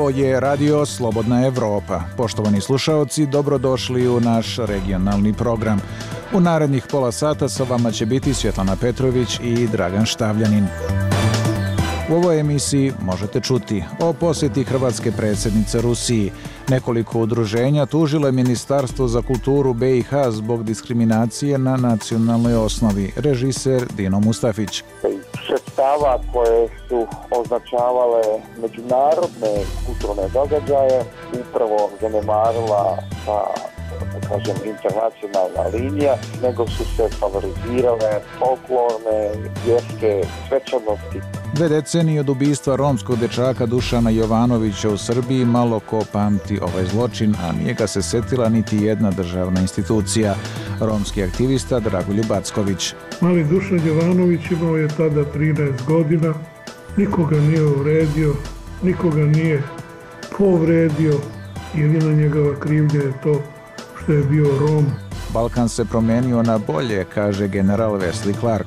Ovo je Radio Slobodna Evropa. Poštovani slušaoci, dobrodošli u naš regionalni program. U narednih pola sata sa vama će biti Svjetlana Petrović i Dragan Štavljanin. U ovoj emisiji možete čuti o posjeti hrvatske predsjednice Rusiji. Nekoliko udruženja tužilo je Ministarstvo za kulturu BiH zbog diskriminacije na nacionalnoj osnovi. Režiser Dino Mustafić. Sredstava koje su označavale međunarodne kulturne događaje upravo zanemarila internacionalna linija, nego su se favorizirale folklorne, vjerske svečanosti. 2 decenije od ubistva romskog dečaka Dušana Jovanovića u Srbiji malo ko pamti ovaj zločin, a nije ga se setila niti jedna državna institucija. Romski aktivista Dragoljub Acković. Mali Dušan Jovanović imao je tada 13 godina, nikoga nije uvredio, nikoga nije povredio, jedina njegova krivnja je to što je bio Rom. Balkan se promenio na bolje, kaže general Wesley Clark.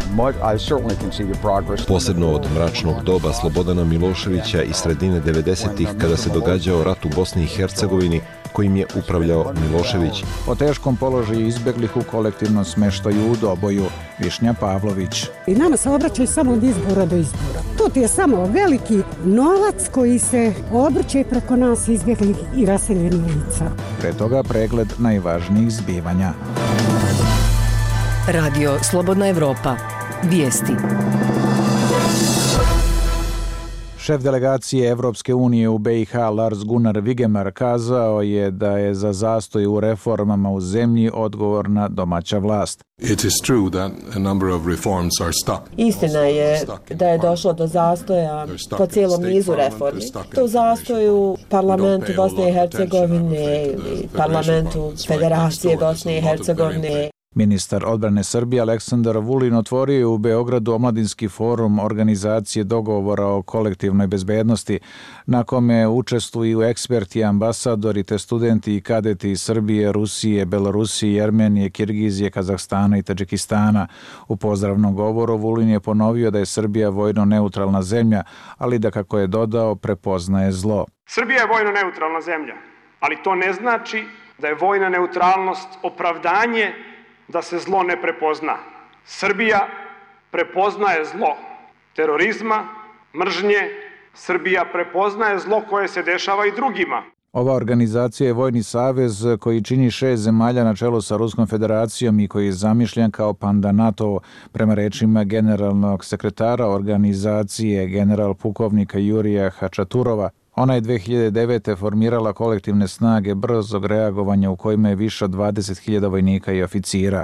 Posebno od mračnog doba Slobodana Miloševića i sredine 90-ih kada se događao rat u Bosni i Hercegovini kojim je upravljao Milošević. O teškom položaju izbjeglih u kolektivnom smeštaju u Doboju, Višnja Pavlović. I nama se obraćaju samo od izbora do izbora. To ti je samo veliki novac koji se obrće preko nas izbjeglih i raseljenih lica. Pre toga pregled najvažnijih zbivanja. Radio Slobodna Evropa. Vijesti. Šef delegacije Evropske unije u BiH Lars Gunnar Vigemar kazao je da je za zastoj u reformama u zemlji odgovorna domaća vlast. Istina je da je došlo do zastoja po cijelom nizu reformi. To zastoju parlamentu Bosne i Hercegovine ili parlamentu Federacije Bosne i Hercegovine. Ministar odbrane Srbije Aleksandar Vulin otvorio je u Beogradu omladinski forum organizacije dogovora o kolektivnoj bezbednosti, na kome učestvuju eksperti, ambasadori te studenti i kadeti iz Srbije, Rusije, Belorusije, Armenije, Kirgizije, Kazahstana i Tadžikistana. U pozdravnom govoru Vulin je ponovio da je Srbija vojno neutralna zemlja, ali da, kako je dodao, prepoznaje zlo. Srbija je vojno neutralna zemlja, ali to ne znači da je vojna neutralnost opravdanje da se zlo ne prepozna. Srbija prepoznaje zlo terorizma, mržnje. Srbija prepoznaje zlo koje se dešava i drugima. Ova organizacija je vojni savez koji čini 6 zemalja na čelu sa Ruskom federacijom i koji je zamišljen kao panda NATO, prema rečima generalnog sekretara organizacije general pukovnika Jurija Hačaturova. Ona je 2009. formirala kolektivne snage brzog reagovanja u kojima je više od 20.000 vojnika i oficira.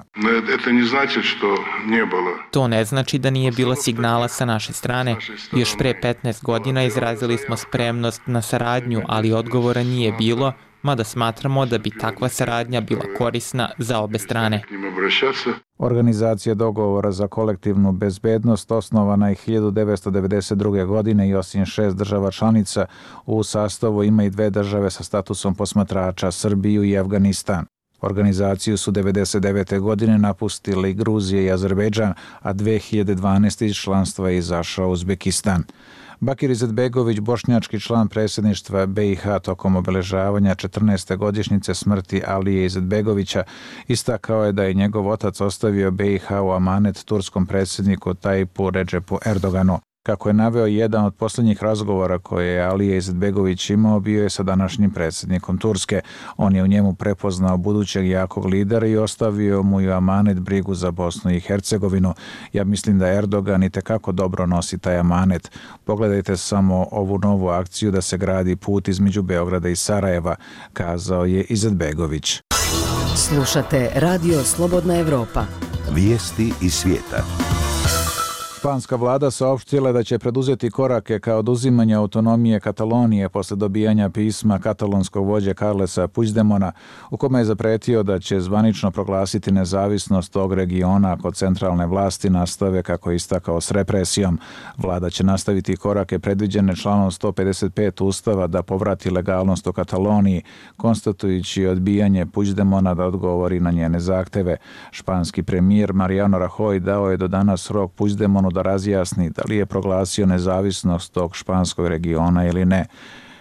To ne znači da nije bilo signala sa naše strane. Još pre 15 godina izrazili smo spremnost na saradnju, ali odgovora nije bilo, mada smatramo da bi takva saradnja bila korisna za obe strane. Organizacija dogovora za kolektivnu bezbednost osnovana je 1992. godine i osim 6 država članica u sastavu ima i 2 države sa statusom posmatrača, Srbiju i Afganistan. Organizaciju su 1999. godine napustili Gruzija i Azerbejdžan, a 2012. iz članstva je izašao Uzbekistan. Bakir Izetbegović, bošnjački član predsjedništva BiH tokom obeležavanja 14. godišnjice smrti Alije Izetbegovića, istakao je da je njegov otac ostavio BiH u amanet turskom predsjedniku Tajipu Redžepu Erdoganu. Kako je naveo, jedan od posljednjih razgovora koje je Alija Izetbegović imao bio je sa današnjim predsjednikom Turske. On je u njemu prepoznao budućeg jakog lidera i ostavio mu u amanet brigu za Bosnu i Hercegovinu. Ja mislim da Erdogan itekako dobro nosi taj amanet. Pogledajte samo ovu novu akciju da se gradi put između Beograda i Sarajeva, kazao je Izetbegović. Slušate Radio Slobodna Evropa. Vijesti iz svijeta. Španska vlada saopštila da će preduzeti korake ka oduzimanju autonomije Katalonije posle dobijanja pisma katalonskog vođe Carlesa Puigdemona, u kome je zapretio da će zvanično proglasiti nezavisnost tog regiona ako centralne vlasti nastave, kako je istakao, s represijom. Vlada će nastaviti korake predviđene članom 155 Ustava da povrati legalnost u Kataloniji, konstatujući odbijanje Puigdemona da odgovori na njene zahteve. Španski premijer Mariano Rajoy dao je do danas rok Puigdemonu da razjasni da li je proglasio nezavisnost tog španskog regiona ili ne.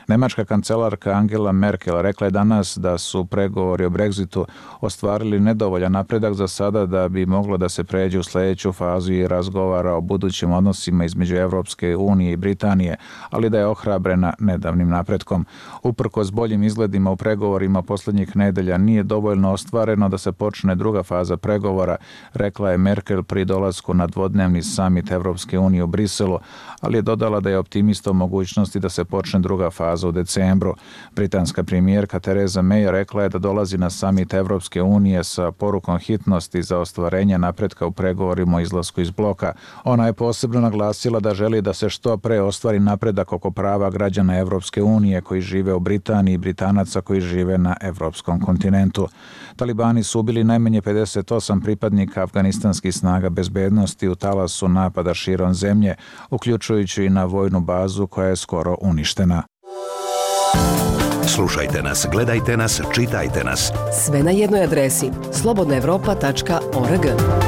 Nemačka kancelarka Angela Merkel rekla je danas da su pregovori o Brexitu ostvarili nedovoljan napredak za sada da bi moglo da se pređe u sljedeću fazu i razgovara o budućim odnosima između Evropske unije i Britanije, ali da je ohrabrena nedavnim napretkom. Uprkos boljim izgledima u pregovorima posljednjih nedelja nije dovoljno ostvareno da se počne druga faza pregovora, rekla je Merkel pri dolasku na dvodnevni samit Evropske unije u Briselu, ali je dodala da je optimista o mogućnosti da se počne druga faza u decembru. Britanska premijerka Theresa May rekla je da dolazi na samit Evropske unije sa porukom hitnosti za ostvarenje napretka u pregovorima o izlasku iz bloka. Ona je posebno naglasila da želi da se što pre ostvari napredak oko prava građana Evropske unije koji žive u Britaniji i Britanaca koji žive na evropskom kontinentu. Talibani su ubili najmanje 58 pripadnika afganistanskih snaga bezbednosti u talasu napada širom zemlje, uključujući i na vojnu bazu koja je skoro uništena. Slušajte nas, gledajte nas, čitajte nas. Sve na jednoj adresi slobodnaevropa.org.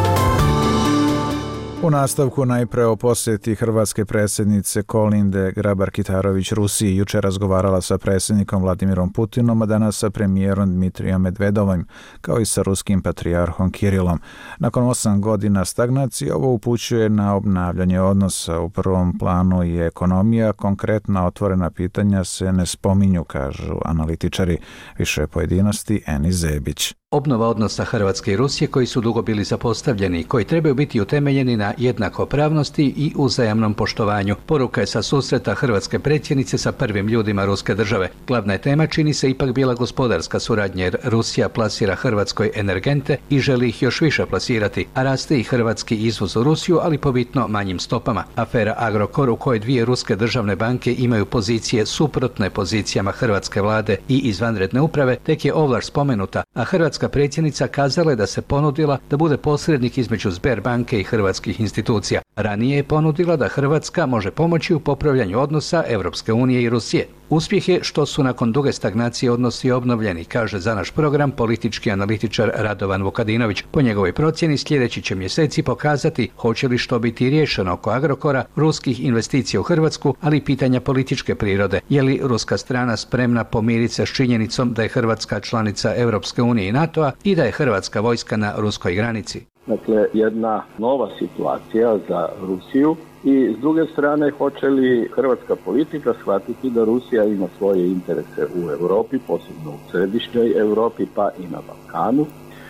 U nastavku najpre o posjeti hrvatske predsjednice Kolinde Grabar-Kitarović Rusiji. Jučer razgovarala sa predsjednikom Vladimirom Putinom, a danas sa premijerom Dmitrijom Medvedovim, kao i sa ruskim patrijarhom Kirilom. Nakon 8 godina stagnacije, ovo upućuje na obnavljanje odnosa. U prvom planu je ekonomija, konkretna otvorena pitanja se ne spominju, kažu analitičari. Više pojedinosti Eni Zebić. Obnova odnosa Hrvatske i Rusije koji su dugo bili zapostavljeni, koji trebaju biti utemeljeni na jednakopravnosti i uzajamnom poštovanju. Poruka je sa susreta hrvatske predsjednice sa prvim ljudima ruske države. Glavna je tema čini se ipak bila gospodarska suradnja, jer Rusija plasira Hrvatskoj energente i želi ih još više plasirati, a raste i hrvatski izvoz u Rusiju, ali po bitno manjim stopama. Afera Agrokor, u kojoj dvije ruske državne banke imaju pozicije suprotne pozicijama hrvatske vlade i izvanredne uprave, tek je ovlaš spomenuta, a hrvatska predsjednica kazala je da se ponudila da bude posrednik između Sberbanke i hrvatskih institucija. Ranije je ponudila da Hrvatska može pomoći u popravljanju odnosa Evropske unije i Rusije. Uspjeh je što su nakon duge stagnacije odnosi obnovljeni, kaže za naš program politički analitičar Radovan Vukadinović. Po njegovoj procjeni sljedeći će mjeseci pokazati hoće li što biti riješeno oko Agrokora, ruskih investicija u Hrvatsku, ali i pitanja političke prirode. Je li ruska strana spremna pomiriti se s činjenicom da je Hrvatska članica Evropske unije i NATO-a i da je hrvatska vojska na ruskoj granici? Dakle, jedna nova situacija za Rusiju i s druge strane hoće li hrvatska politika shvatiti da Rusija ima svoje interese u Europi, posebno u središnjoj Europi pa i na Balkanu,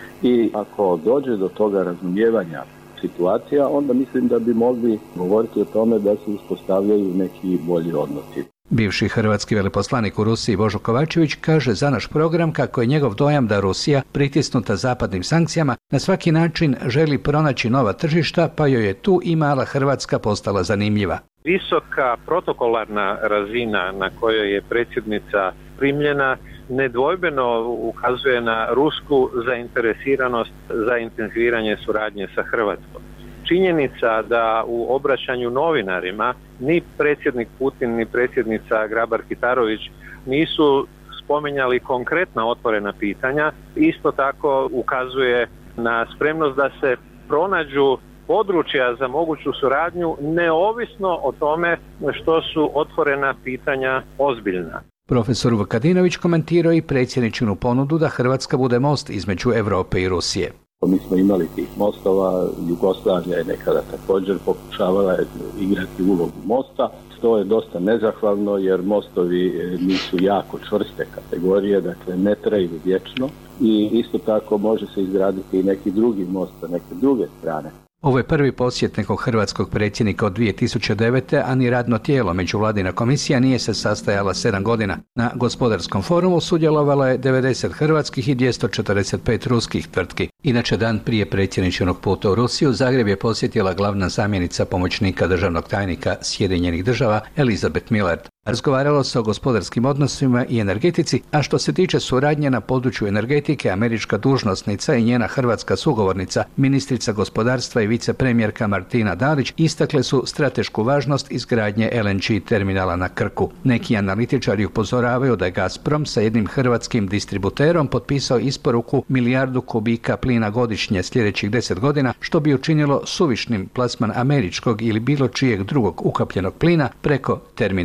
i ako dođe do toga razumijevanja situacija, onda mislim da bi mogli govoriti o tome da se uspostavljaju neki bolji odnosi. Bivši hrvatski veleposlanik u Rusiji Božo Kovačević kaže za naš program kako je njegov dojam da Rusija, pritisnuta zapadnim sankcijama, na svaki način želi pronaći nova tržišta, pa joj je tu i mala Hrvatska postala zanimljiva. Visoka protokolarna razina na kojoj je predsjednica primljena nedvojbeno ukazuje na rusku zainteresiranost za intenziviranje suradnje sa Hrvatskom. Činjenica da u obraćanju novinarima ni predsjednik Putin ni predsjednica Grabar-Kitarović nisu spominjali konkretna otvorena pitanja, isto tako ukazuje na spremnost da se pronađu područja za moguću suradnju neovisno o tome što su otvorena pitanja ozbiljna. Profesor Vukadinović komentirao i predsjedničinu ponudu da Hrvatska bude most između Europe i Rusije. Mi smo imali tih mostova, Jugoslavija je nekada također pokušavala igrati ulogu mosta. To je dosta nezahvalno jer mostovi nisu jako čvrste kategorije, dakle ne traju vječno i isto tako može se izgraditi i neki drugi most sa neke druge strane. Ovo je prvi posjet nekog hrvatskog predsjednika od 2009. a ni radno tijelo međuvladina komisija nije se sastajala 7 godina. Na gospodarskom forumu sudjelovalo je 90 hrvatskih i 245 ruskih tvrtki. Inače, dan prije predsjedničkog puta u Rusiju, Zagreb je posjetila glavna zamjenica pomoćnika državnog tajnika Sjedinjenih država Elizabeth Millard. Razgovaralo se o gospodarskim odnosima i energetici, a što se tiče suradnje na području energetike, američka dužnosnica i njena hrvatska sugovornica, ministrica gospodarstva i vicepremjerka Martina Dalić, istakle su stratešku važnost izgradnje LNG terminala na Krku. Neki analitičari upozoravaju da je Gazprom sa jednim hrvatskim distributerom potpisao isporuku 1 milijardu kubika plina godišnje sljedećih 10 godina, što bi učinilo suvišnim plasman američkog ili bilo čijeg drugog ukapljenog plina preko terminala na Krku.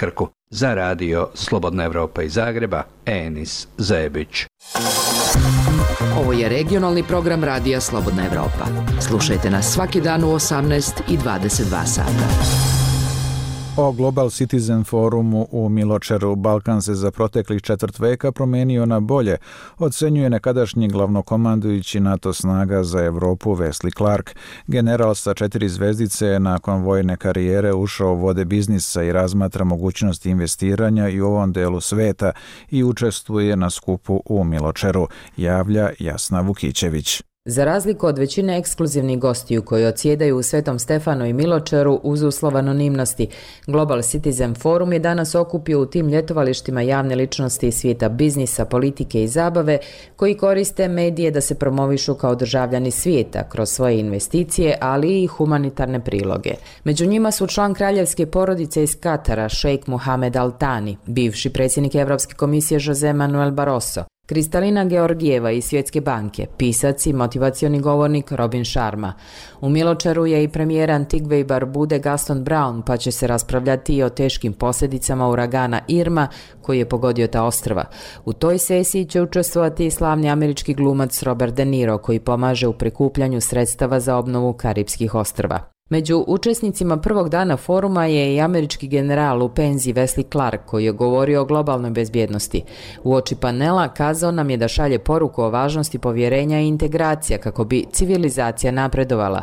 Krku. Za radio Slobodna Evropa iz Zagreba, Enis Zebić. Ovo je regionalni program radija Slobodna Evropa. Slušajte nas svaki dan u 18 i 22 sata. O Global Citizen forumu u Miločeru Balkan se za proteklih četvrt veka promenio na bolje, ocenjuje nekadašnji glavnokomandujući NATO snaga za Evropu Wesley Clark. General sa 4 zvezdice je nakon vojne karijere ušao u vode biznisa i razmatra mogućnosti investiranja i u ovom delu sveta i učestvuje na skupu u Miločeru, javlja Jasna Vukićević. Za razliku od većine ekskluzivnih gostiju koji odsjedaju u Svetom Stefanu i Miločeru uz uslov anonimnosti, Global Citizen Forum je danas okupio u tim ljetovalištima javne ličnosti iz svijeta biznisa, politike i zabave koji koriste medije da se promovišu kao državljani svijeta kroz svoje investicije, ali i humanitarne priloge. Među njima su član kraljevske porodice iz Katara, šejk Mohamed Al Thani, bivši predsjednik Europske komisije Jose Manuel Barroso, Kristalina Georgijeva iz Svjetske banke, pisac i motivacioni govornik Robin Sharma. U Miločeru je i premijer Antigve i Barbude Gaston Brown, pa će se raspravljati i o teškim posljedicama uragana Irma koji je pogodio ta ostrva. U toj sesiji će učestvovati i slavni američki glumac Robert De Niro koji pomaže u prikupljanju sredstava za obnovu Karipskih ostrva. Među učesnicima prvog dana foruma je i američki general u penziji Wesley Clark koji je govorio o globalnoj bezbjednosti. Uoči panela kazao nam je da šalje poruku o važnosti povjerenja i integracija kako bi civilizacija napredovala.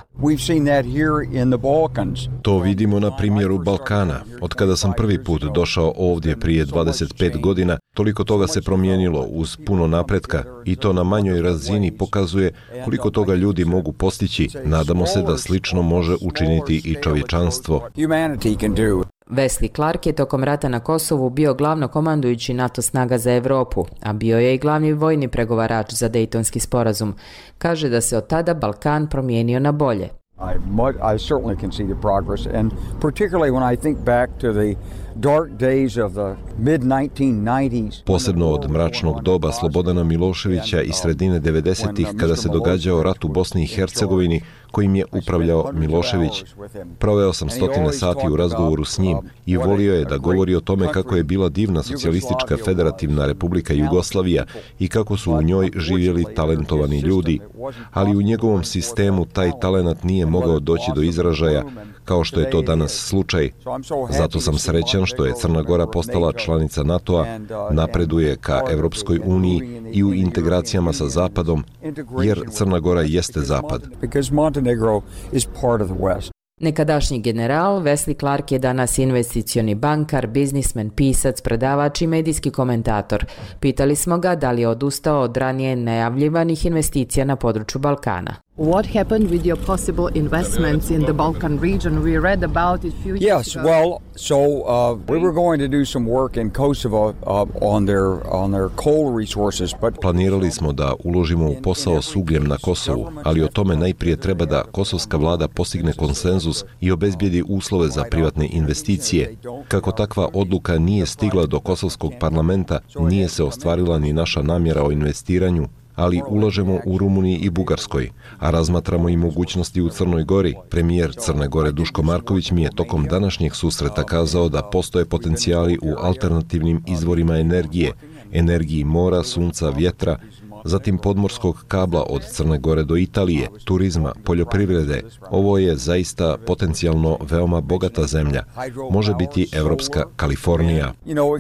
To vidimo na primjeru Balkana. Od kada sam prvi put došao ovdje prije 25 godina, toliko toga se promijenilo uz puno napretka i to na manjoj razini pokazuje koliko toga ljudi mogu postići. Nadamo se da slično može učiniti i čovječanstvo. Wesley Clark je tokom rata na Kosovu bio glavnokomandujući NATO snaga za Europu, a bio je i glavni vojni pregovarač za Dejtonski sporazum. Kaže da se od tada Balkan promijenio na bolje. I certainly can see the progress, and particularly when I think back to the dark days of the mid-1990s. Posebno od mračnog doba Slobodana Miloševića i sredine 90-ih kada se događao rat u Bosni i Hercegovini kojim je upravljao Milošević. Proveo sam stotine sati u razgovoru s njim i volio je da govori o tome kako je bila divna socijalistička federativna republika Jugoslavija i kako su u njoj živjeli talentovani ljudi, ali u njegovom sistemu taj talenat nije mogao doći do izražaja kao što je to danas slučaj. Zato sam srećan što je Crna Gora postala članica NATO-a, napreduje ka Evropskoj uniji i u integracijama sa Zapadom, jer Crna Gora jeste Zapad. Nekadašnji general Wesley Clark je danas investicioni bankar, biznismen, pisac, predavač i medijski komentator. Pitali smo ga da li je odustao od ranije najavljivanih investicija na području Balkana. What happened with your possible investments in the Balkan region? We read about it a few years ago. Yes, well, so we were going to do some work in Kosovo on their coal resources, but planirali smo da uložimo u posao s ugljem na Kosovu, ali o tome najprije treba da kosovska vlada postigne konsenzus i obezbijedi uslove za privatne investicije. Kako takva odluka nije stigla do kosovskog parlamenta, nije se ostvarila ni naša namjera o investiranju, ali ulažemo u Rumuniji i Bugarskoj, a razmatramo i mogućnosti u Crnoj Gori. Premijer Crne Gore Duško Marković mi je tokom današnjeg susreta kazao da postoje potencijali u alternativnim izvorima energije, energiji mora, sunca, vjetra, zatim podmorskog kabla od Crne Gore do Italije, turizma, poljoprivrede. Ovo je zaista potencijalno veoma bogata zemlja. Može biti evropska Kalifornija.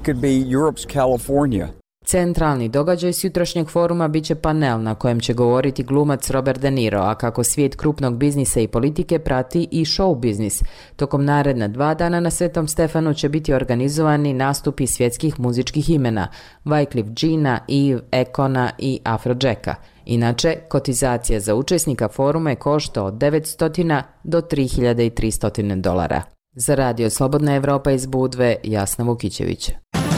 Centralni događaj s jutrošnjeg foruma biće panel na kojem će govoriti glumac Robert De Niro, a kako svijet krupnog biznisa i politike prati i show biznis. Tokom naredna 2 dana na Svetom Stefanu će biti organizovani nastupi svjetskih muzičkih imena Wyclef Jeana, Eve, Ekona i Afrojacka. Inače, kotizacija za učesnika foruma je košta od $900 do $3.300. Za radio Slobodna Evropa iz Budve, Jasna Vukićević.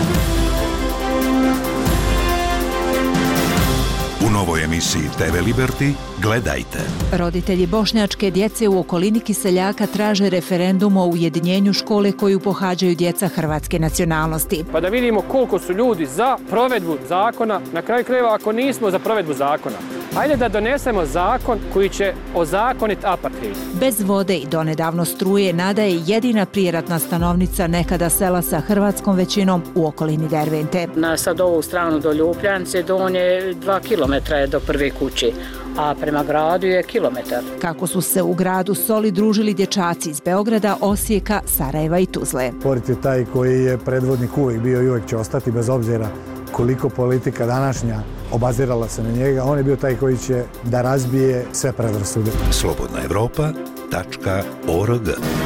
U novoj emisiji TV Liberty gledajte. Roditelji bošnjačke djece u okolini Kiseljaka traže referendum o ujedinjenju škole koju pohađaju djeca hrvatske nacionalnosti. Pa da vidimo koliko su ljudi za provedbu zakona, na kraju krajeva ako nismo za provedbu zakona, Ajde da donesemo zakon koji će ozakoniti apartheid. Bez vode i donedavno struje Nada je jedina prijeratna stanovnica nekada sela sa hrvatskom većinom u okolini Dervente. Na sad ovu stranu do Ljupljanice donje 2 kilometra je do prve kuće, a prema gradu je kilometar. Kako su se u gradu Soli družili dječaci iz Beograda, Osijeka, Sarajeva i Tuzle. Sport je taj koji je predvodnik uvijek bio i uvijek će ostati bez obzira koliko politika današnja obazirala se na njega. On je bio taj koji će da razbije sve predrasude. slobodnaevropa.org.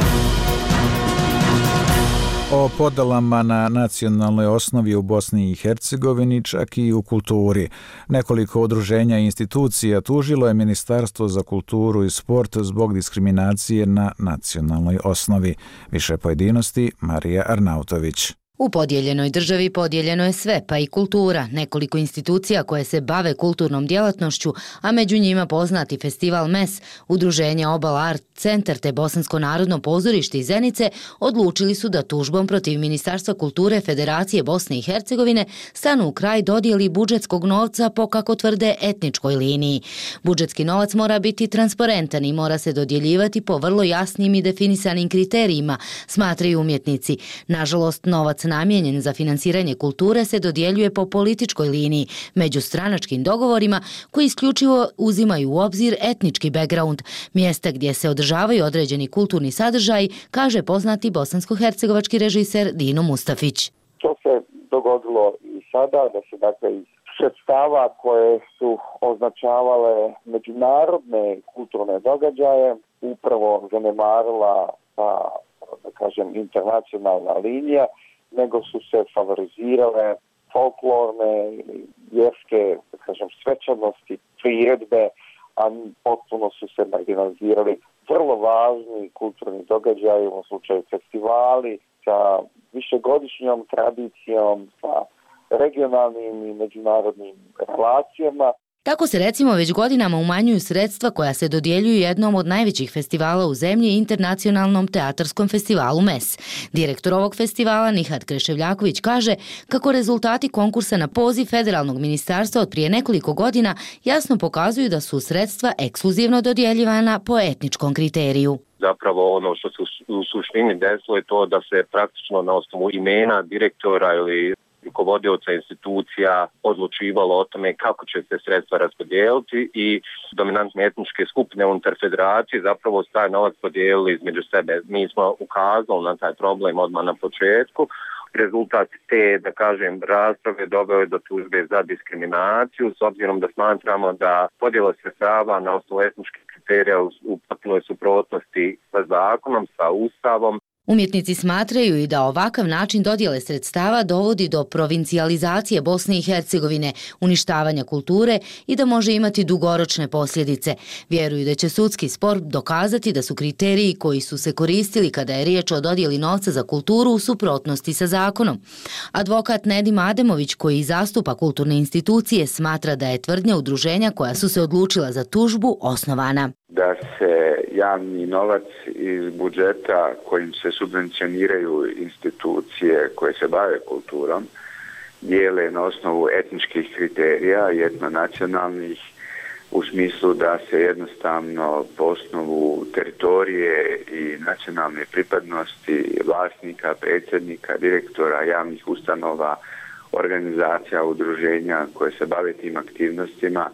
O podalama na nacionalnoj osnovi u Bosni i Hercegovini, čak i u kulturi. Nekoliko udruženja i institucija tužilo je Ministarstvo za kulturu i sport zbog diskriminacije na nacionalnoj osnovi. Više pojedinosti, Marija Arnautović. U podijeljenoj državi podijeljeno je sve, pa i kultura. Nekoliko institucija koje se bave kulturnom djelatnošću, a među njima poznati festival MES, udruženje Obal Art Centar te Bosansko narodno pozorište iz Zenice odlučili su da tužbom protiv Ministarstva kulture Federacije Bosne i Hercegovine stanu u kraj dodijeli budžetskog novca po, kako tvrde, etničkoj liniji. Budžetski novac mora biti transparentan i mora se dodjeljivati po vrlo jasnim i definisanim kriterijima, smatraju umjetnici. Nažalost, novac namijenjen za finansiranje kulture se dodjeljuje po političkoj liniji, među stranačkim dogovorima koji isključivo uzimaju u obzir etnički background, mjesta gdje se održavaju određeni kulturni sadržaj, kaže poznati bosansko-hercegovački režiser Dino Mustafić. To se dogodilo i sada, da se dakle iz sredstava koje su označavale međunarodne kulturne događaje upravo zanemarila ta, da kažem, internacionalna linija, nego su se favorizirale folklorne ili vjerske, da kažem, svečanosti, priredbe, a potpuno su se marginalizirali vrlo važni kulturni događaji, u slučaju festivali, sa višegodišnjom tradicijom, sa regionalnim i međunarodnim relacijama. Tako se recimo već godinama umanjuju sredstva koja se dodjeljuju jednom od najvećih festivala u zemlji, internacionalnom teatarskom festivalu MES. Direktor ovog festivala Nihat Kreševljaković kaže kako rezultati konkursa na poziv federalnog ministarstva od prije nekoliko godina jasno pokazuju da su sredstva ekskluzivno dodjeljivana po etničkom kriteriju. Zapravo ono što se u suštini desilo je to da se praktično na osnovu imena direktora ili rukovodioca institucija odlučivalo o tome kako će se sredstva raspodijeliti i dominantne etničke skupine unutar federacije zapravo taj novac podijelili između sebe. Mi smo ukazali na taj problem odmah na početku. Rezultat te, da kažem, rasprave doveo je do tužbe za diskriminaciju, s obzirom da smatramo da podjela sredstava na osnovu etničkih kriterija u potpunoj suprotnosti sa zakonom, sa Ustavom. Umjetnici smatraju i da ovakav način dodjele sredstava dovodi do provincijalizacije Bosne i Hercegovine, uništavanja kulture i da može imati dugoročne posljedice. Vjeruju da će sudski spor dokazati da su kriteriji koji su se koristili kada je riječ o dodjeli novca za kulturu u suprotnosti sa zakonom. Advokat Nedim Ademović, koji zastupa kulturne institucije, smatra da je tvrdnja udruženja koja su se odlučila za tužbu osnovana. Da se javni novac iz budžeta kojim se subvencioniraju institucije koje se bave kulturom dijele na osnovu etničkih kriterija i etnonacionalnih, u smislu da se jednostavno po osnovu teritorije i nacionalne pripadnosti vlasnika, predsjednika, direktora javnih ustanova, organizacija, udruženja koje se bave tim aktivnostima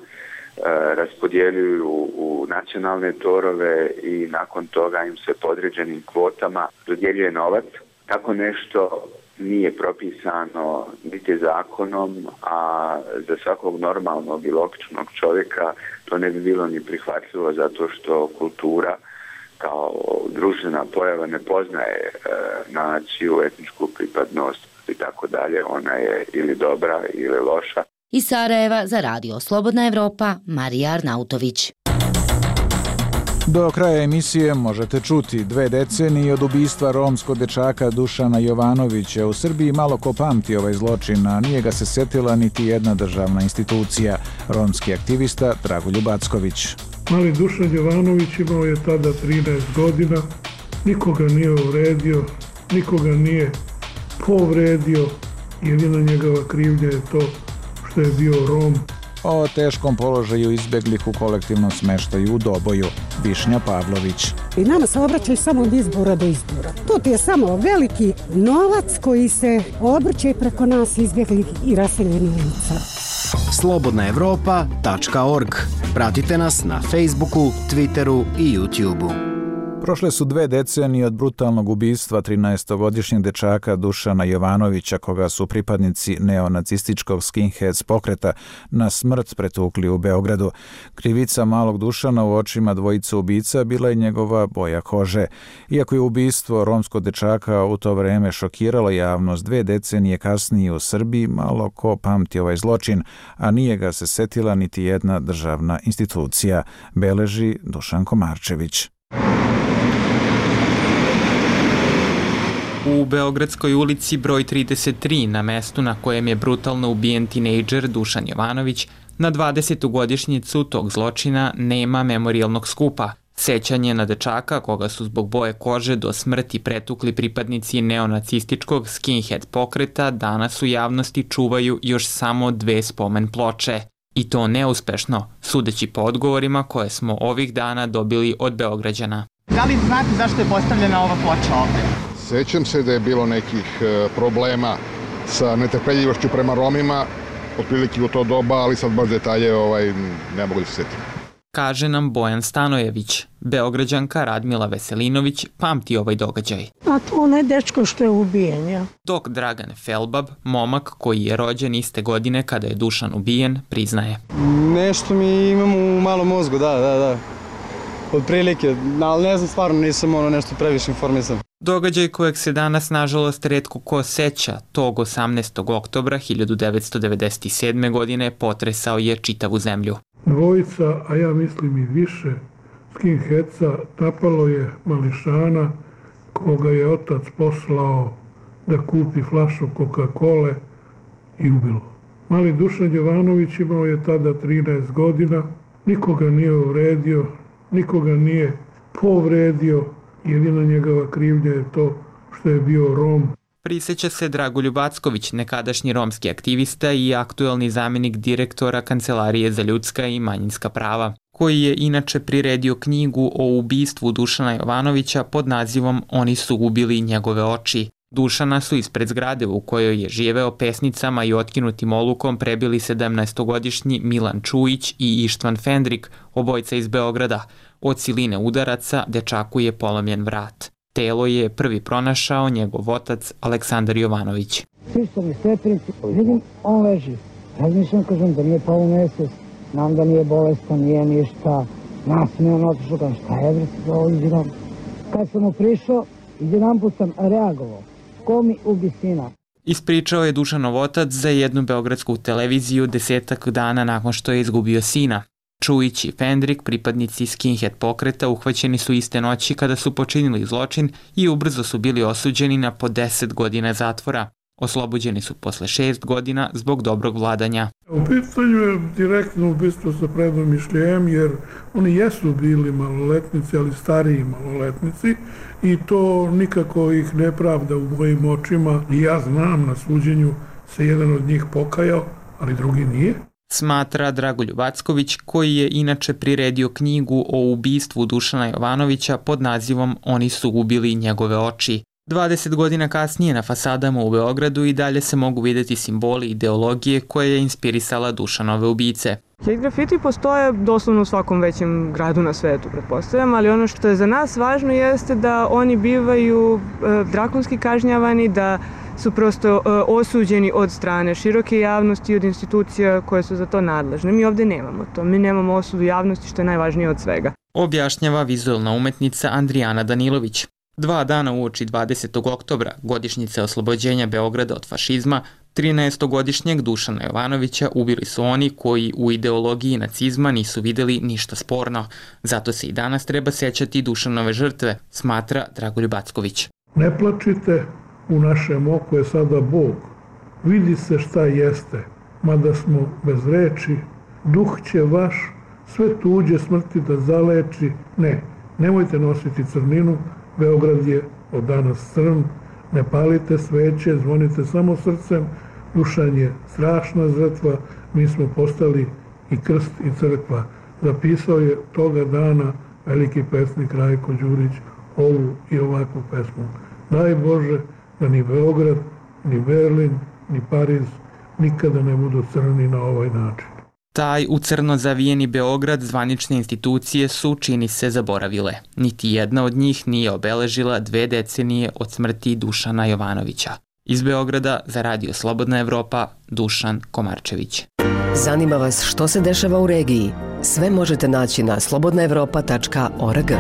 raspodjeljuju u nacionalne torove i nakon toga im se po određenim kvotama dodjeljuje novac. Tako nešto nije propisano niti zakonom, a za svakog normalnog i logičnog čovjeka to ne bi bilo ni prihvatljivo zato što kultura kao društvena pojava ne poznaje naciju, etničku pripadnost i tako dalje. Ona je ili dobra ili loša. Iz Sarajeva za Radio Slobodna Evropa, Marija Arnautović. Do kraja emisije možete čuti 2 decenije od ubistva romskog dečaka Dušana Jovanovića. U Srbiji malo ko pamti ovaj zločin, a nije ga se setila niti jedna državna institucija. Romski aktivista Dragoljub Acković. Mali Dušan Jovanović imao je tada 13 godina. Nikoga nije uvredio, nikoga nije povredio. Jedina njegova krivnja je to što je bio Rom. o teškom položaju izbjeglih u kolektivnom smeštaju u Doboju. Višnja Pavlović. I nama se obraćaju samo od izbora do izbora. To je samo veliki novac koji se obrće preko nas izbjeglih i raseljenih lica. slobodnaevropa.org. Pratite nas na Facebooku, Twitteru i YouTubeu. Prošle su 2 decenije od brutalnog ubistva 13-godišnjeg dečaka Dušana Jovanovića, koga su pripadnici neonacističkog skinheads pokreta na smrt pretukli u Beogradu. Krivica malog Dušana u očima dvojice ubica bila je njegova boja kože. Iako je ubistvo romskog dečaka u to vreme šokiralo javnost, 2 decenije kasnije u Srbiji malo ko pamti ovaj zločin, a nije ga se setila niti jedna državna institucija, beleži Dušan Komarčević. U Beogradskoj ulici broj 33, na mestu na kojem je brutalno ubijen tinejdžer Dušan Jovanović, na 20. godišnjicu tog zločina nema memorijalnog skupa. Sećanje na dečaka, koga su zbog boje kože do smrti pretukli pripadnici neonacističkog skinhead pokreta, danas u javnosti čuvaju još samo 2 spomen ploče. I to neuspešno, sudeći po odgovorima koje smo ovih dana dobili od Beograđana. Da li znate zašto je postavljena ova ploča ovde? Sećam se da je bilo nekih problema sa netrpeljivošću prema Romima, otprilike u to doba, ali sad baš detalje ne mogu da se setim. Kaže nam Bojan Stanojević. Beograđanka Radmila Veselinović pamti ovaj događaj. A to onaj dečko što je ubijen, ja. Dok Dragan Felbab, momak koji je rođen iste godine kada je Dušan ubijen, priznaje. Nešto mi imam u malom mozgu, da. Od prilike, ali ne znam, stvarno nisam nešto previše informisan. Događaj kojeg se danas, nažalost, retko ko seća, tog 18. oktobra 1997. godine potresao je čitavu zemlju. Dvojica, a ja mislim i više, skinheadsa napalo je mališana koga je otac poslao da kupi flašu Coca-Cole i ubilo. Mali Dušan Jovanović imao je tada 13 godina, nikoga nije uvredio, nikoga nije povredio, jedina njegova krivnja je to što je bio Rom. Priseća se Dragoljub Acković, nekadašnji romski aktivista i aktuelni zamjenik direktora Kancelarije za ljudska i manjinska prava, koji je inače priredio knjigu o ubistvu Dušana Jovanovića pod nazivom Oni su ubili njegove oči. Dušana su ispred zgrade u kojoj je živeo pesnicama i otkinutim olukom prebili 17-godišnji Milan Čujić i Ištvan Fendrik, obojica iz Beograda. Od siline udaraca dečaku je polomljen vrat. Telo je prvi pronašao njegov otac Aleksandar Jovanović. Svišta mi stepenici, vidim, on leži. Razmišljam, kažem da nije pao nesvest, znam da nije bolestan, nije ništa. Nasmijan otišao, kažem šta je bre se ovo izgledam. Kad sam mu prišao, jedan put sam reagovao. Ko mi ubi sina? Ispričao je Dušanov otac za jednu beogradsku televiziju 10 dana nakon što je izgubio sina. Čujić i Fendrik, pripadnici skinhead pokreta, uhvaćeni su iste noći kada su počinili zločin i ubrzo su bili osuđeni na po 10 godina zatvora. Oslobođeni su posle 6 godina zbog dobrog vladanja. U pitanju je direktno ubistvo sa predomišljajem, jer oni jesu bili maloletnici, ali stariji maloletnici, i to nikako ih ne pravda u mojim očima. I ja znam, na suđenju se jedan od njih pokajao, ali drugi nije. Smatra Dragoljub Acković, koji je inače priredio knjigu o ubistvu Dušana Jovanovića pod nazivom Oni su ubili njegove oči. 20 godina kasnije na fasadama u Beogradu i dalje se mogu vidjeti simboli ideologije koja je inspirisala Dušanove ubice. Hate grafiti postoje doslovno u svakom većem gradu na svetu, pretpostavljam, ali ono što je za nas važno jeste da oni bivaju drakonski kažnjavani, da su prosto osuđeni od strane široke javnosti i od institucija koje su za to nadležne. Mi ovde nemamo to, mi nemamo osudu javnosti, što je najvažnije od svega. Objašnjava vizualna umetnica Andrijana Danilović. 2 dana uoči 20. oktobra, godišnjice oslobođenja Beograda od fašizma, 13-godišnjeg Dušana Jovanovića ubili su oni koji u ideologiji nacizma nisu videli ništa sporno. Zato se i danas treba sećati Dušanove žrtve, smatra Dragoljub Acković. Ne plačite, u našem oku je sada Bog. Vidi se šta jeste, mada smo bez reči, duh će vaš sve tuđe smrti da zaleči. Ne, nemojte nositi crninu, Beograd je od danas crn, ne palite sveće, zvonite samo srcem, Dušan je strašna žrtva, mi smo postali i krst i crkva. Zapisao je toga dana veliki pesnik Rajko Đurić ovu i ovakvu pesmu. Daj Bože da ni Beograd, ni Berlin, ni Pariz nikada ne budu crni na ovaj način. Taj u crno zavijeni Beograd zvanične institucije su, čini se, zaboravile. Niti jedna od njih nije obeležila 2 decenije od smrti Dušana Jovanovića. Iz Beograda za Radio Slobodna Evropa, Dušan Komarčević. Zanima vas što se dešava u regiji? Sve možete naći na slobodnaevropa.org.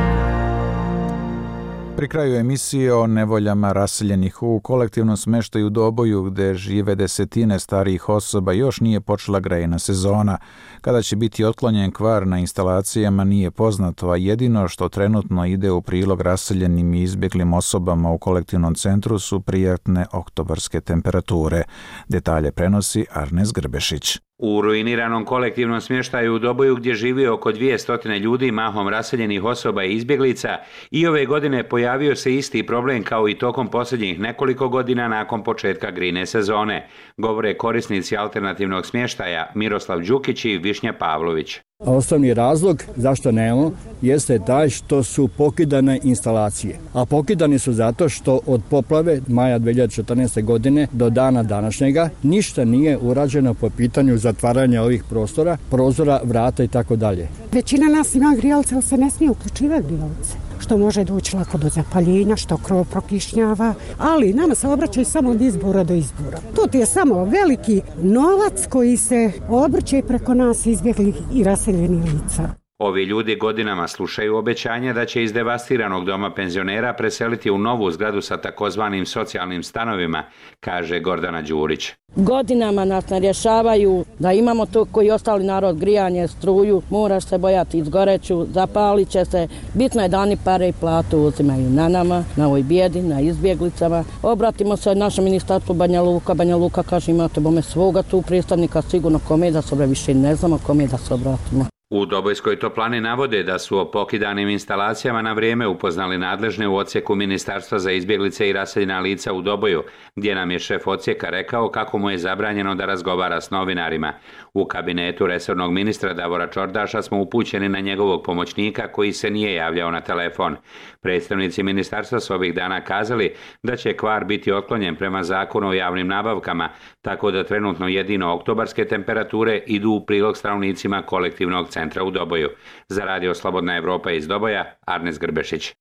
Pri kraju emisije o nevoljama raseljenih u kolektivnom smeštaju u Doboju, gde žive desetine starijih osoba, još nije počela grejna sezona. Kada će biti otklonjen kvar na instalacijama nije poznato, a jedino što trenutno ide u prilog raseljenim i izbjeglim osobama u kolektivnom centru su prijatne oktobarske temperature. Detalje prenosi Arnes Grbešić. U ruiniranom kolektivnom smještaju u Doboju, gdje živi oko 200 ljudi mahom raseljenih osoba i izbjeglica, i ove godine pojavio se isti problem kao i tokom posljednjih nekoliko godina nakon početka grine sezone, govore korisnici alternativnog smještaja Miroslav Đukić i Višnja Pavlović. Osnovni razlog zašto nemamo jeste taj što su pokidane instalacije. A pokidani su zato što od poplave maja 2014. godine do dana današnjega ništa nije urađeno po pitanju zatvaranja ovih prostora, prozora, vrata i tako dalje. Većina nas ima grijalce, ali se ne smije uključivati grijalce, što može doći lako do zapaljenja, što krov prokišnjava, ali nama se obraćaju samo od izbora do izbora. To je samo veliki novac koji se obrće preko nas izbjeglih i raseljenih lica. Ovi ljudi godinama slušaju obećanja da će iz devastiranog doma penzionera preseliti u novu zgradu sa takozvanim socijalnim stanovima, kaže Gordana Đurić. Godinama nas ne rješavaju da imamo to koji ostali narod, grijanje, struju, moraš se bojati izgoreću, zapalit će se. Bitno je da oni pare i platu uzimaju na nama, na ovoj bijedi, na izbjeglicama. Obratimo se našem ministarstvu Banja Luka. Banja Luka kaže imate bome svoga tu predstavnika, sigurno kome je da se više ne znamo kome je da se obratimo. U Dobojskoj toplani navode da su o pokidanim instalacijama na vrijeme upoznali nadležne u odsjeku Ministarstva za izbjeglice i raseljena lica u Doboju, gdje nam je šef odsjeka rekao kako mu je zabranjeno da razgovara s novinarima. U kabinetu resornog ministra Davora Čordaša smo upućeni na njegovog pomoćnika koji se nije javljao na telefon. Predstavnici ministarstva su ovih dana kazali da će kvar biti otklonjen prema zakonu o javnim nabavkama, tako da trenutno jedino oktobarske temperature idu u prilog stanovnicima kolektivnog centra u Doboju. Za Radio Slobodna Evropa iz Doboja, Arnes Grbešić.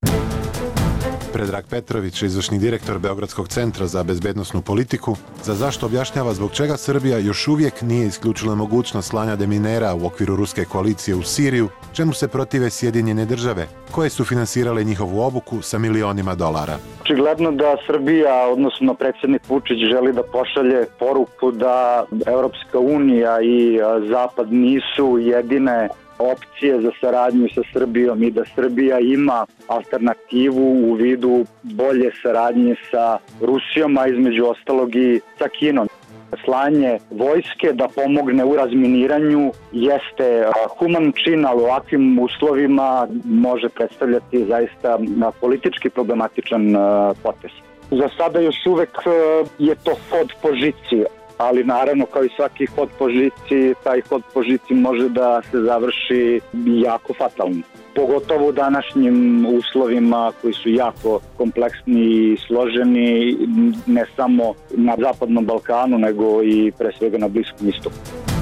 Predrag Petrović, izvršni direktor Beogradskog centra za bezbednosnu politiku, za zašto objašnjava zbog čega Srbija još uvijek nije isključila mogućnost slanja deminera u okviru ruske koalicije u Siriju, čemu se protive Sjedinjene države, koje su finansirale njihovu obuku sa milionima dolara. Očigledno da Srbija, odnosno predsjednik Vučić, želi da pošalje poruku da Europska unija i Zapad nisu jedine opcije za saradnju sa Srbijom i da Srbija ima alternativu u vidu bolje saradnje sa Rusijom, a između ostalog i sa Kinom. Slanje vojske da pomogne u razminiranju jeste human čin, ali u ovakvim uslovima može predstavljati zaista politički problematičan potez. Za sada još uvek je to hod po žici, ali naravno kao i svaki hod po žici, taj hod po žici može da se završi jako fatalno. Pogotovo u današnjim uslovima koji su jako kompleksni i složeni, ne samo na Zapadnom Balkanu, nego i pre svega na Bliskom istoku.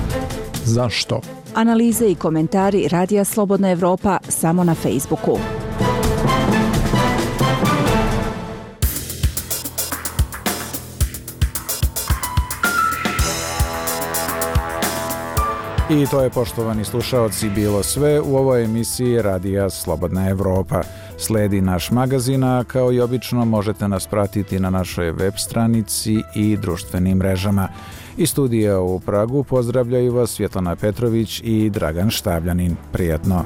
Zašto? Analize i komentari Radija Slobodna Evropa samo na Facebooku. I to je, poštovani slušaoci, bilo sve u ovoj emisiji Radija Slobodna Evropa. Sledi naš magazin, a kao i obično možete nas pratiti na našoj web stranici i društvenim mrežama. Iz studija u Pragu pozdravljaju vas Svjetlana Petrović i Dragan Štavljanin. Prijatno!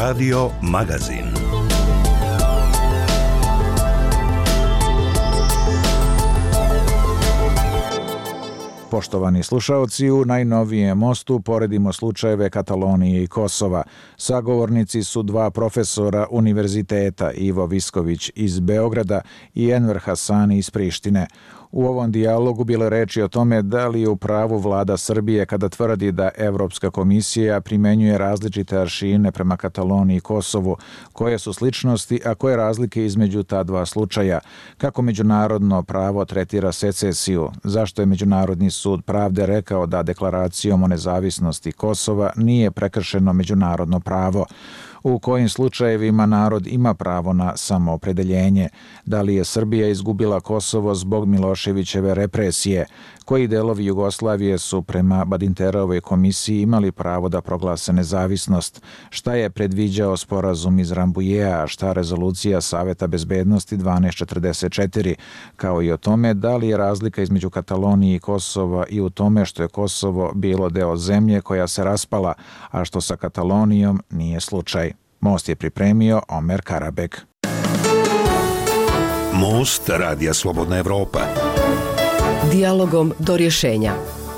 Radio Magazin. Poštovani slušaoci, u najnovijem mostu poredimo slučajeve Katalonije i Kosova. Sagovornici su dva profesora univerziteta, Ivo Visković iz Beograda i Enver Hasani iz Prištine. U ovom dijalogu bilo je reči o tome da li je u pravu vlada Srbije kada tvrdi da Evropska komisija primenjuje različite aršine prema Kataloniji i Kosovu, koje su sličnosti, a koje razlike između ta dva slučaja, kako međunarodno pravo tretira secesiju, zašto je Međunarodni sud pravde rekao da deklaracijom o nezavisnosti Kosova nije prekršeno međunarodno pravo, u kojim slučajevima narod ima pravo na samoopredeljenje, da li je Srbija izgubila Kosovo zbog Miloševićeve represije, koji delovi Jugoslavije su prema Badinterovoj komisiji imali pravo da proglase nezavisnost, šta je predviđao sporazum iz Rambujea, šta rezolucija Saveta bezbednosti 1244, kao i o tome da li je razlika između Katalonije i Kosova i u tome što je Kosovo bilo deo zemlje koja se raspala, a što sa Katalonijom nije slučaj. Most je pripremio Omer Karabek. Most Radija Slobodna Evropa. Dijalogom do rješenja.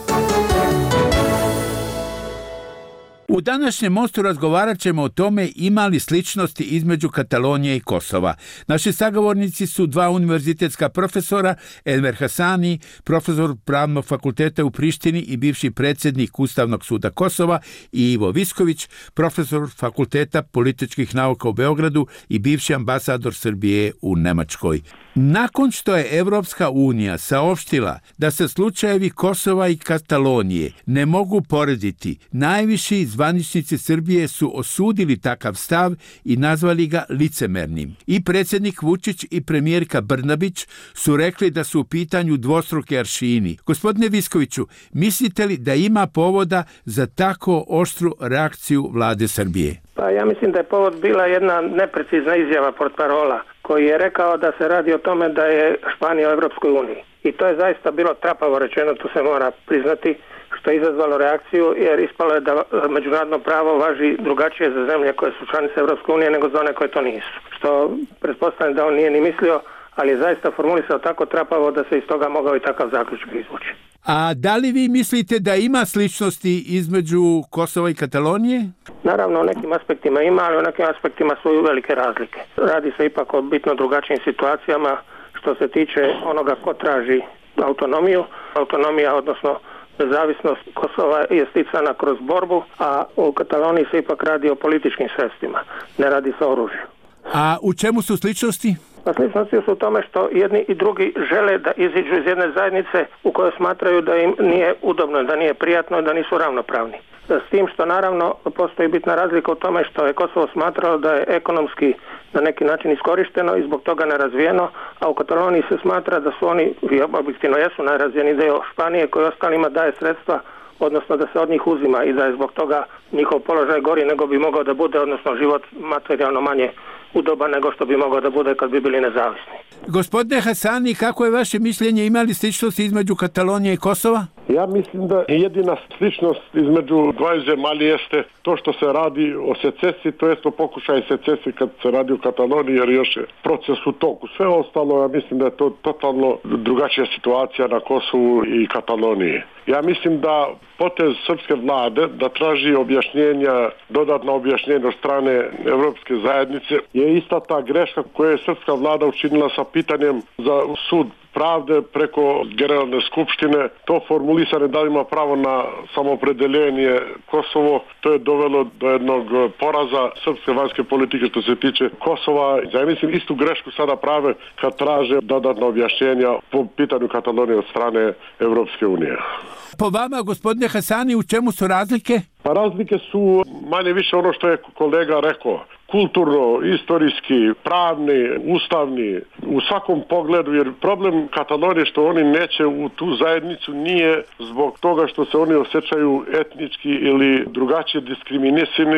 U današnjem mostu razgovarat ćemo o tome ima li sličnosti između Katalonije i Kosova. Naši sagovornici su dva univerzitetska profesora, Enver Hasani, profesor Pravnog fakulteta u Prištini i bivši predsjednik Ustavnog suda Kosova, i Ivo Visković, profesor Fakulteta političkih nauka u Beogradu i bivši ambasador Srbije u Nemačkoj. Nakon što je Evropska unija saopštila da se slučajevi Kosova i Katalonije ne mogu porediti, najviši zvaničnici Srbije su osudili takav stav i nazvali ga licemernim. I predsjednik Vučić i premijerka Brnabić su rekli da su u pitanju dvostruki aršini. Gospodine Viskoviću, mislite li da ima povoda za tako oštru reakciju vlade Srbije? Pa ja mislim da je povod bila jedna neprecizna izjava portparola koji je rekao da se radi o tome da je Španija u Evropskoj uniji. I to je zaista bilo trapavo rečeno, to se mora priznati, što je izazvalo reakciju, jer ispalo je da međunarodno pravo važi drugačije za zemlje koje su članice Evropske unije nego za one koje to nisu. Što pretpostavljam da on nije ni mislio, ali je zaista formulisao tako trapavo da se iz toga mogao i takav zaključak izvući. A da li vi mislite da ima sličnosti između Kosova i Katalonije? Naravno, u nekim aspektima ima, ali u nekim aspektima su i velike razlike. Radi se ipak o bitno drugačijim situacijama što se tiče onoga ko traži autonomiju. Autonomija, odnosno nezavisnost Kosova je sticana kroz borbu, a u Kataloniji se ipak radi o političkim sredstvima, ne radi se o oružju. A u čemu su sličnosti? Pa sličnosti su u tome što jedni i drugi žele da iziđu iz jedne zajednice u kojoj smatraju da im nije udobno, da nije prijatno, da nisu ravnopravni. S tim što naravno postoji bitna razlika u tome što je Kosovo smatralo da je ekonomski na neki način iskorišteno i zbog toga nerazvijeno, a u Kataloniji se smatra da su oni, objektivno jesu najrazvijeniji dio Španije koji ostalima daje sredstva, odnosno da se od njih uzima i da je zbog toga njihov položaj gori nego bi mogao da bude, odnosno život materijalno manje udoban nego što bi mogao da bude kad bi bili nezavisni. Gospodine Hasani, kako je vaše mišljenje, ima li sličnost između Katalonije i Kosova? Ja mislim da jedina sličnost između dvaju zemalja jeste to što se radi o secesiji, to jest o pokušaju secesije kad se radi o Kataloniji, jer još je proces u toku. Sve ostalo, ja mislim da je to totalno drugačija situacija na Kosovu i Kataloniji. Ja mislim da potez srpske vlade da traži objašnjenja, dodatno objašnjenje od strane Evropske zajednice je ista ta greška koju je srpska vlada učinila sa pitanjem za sud pravde preko Generalne skupštine. To formulisane da ima pravo na samoopredeljenje Kosovo, to je dovelo do jednog poraza srpske vanjske politike što se tiče Kosova. Ja mislim istu grešku sada prave kad traže dodatno objašnjenja po pitanju Katalonije od strane Evropske unije. Po vama, gospodine Hasani, u čemu su razlike? Pa razlike su manje više ono što je kolega rekao. Kulturno, istorijski, pravni, ustavni, u svakom pogledu, jer problem Katalonije što oni neće u tu zajednicu nije zbog toga što se oni osjećaju etnički ili drugačije diskriminisani, nego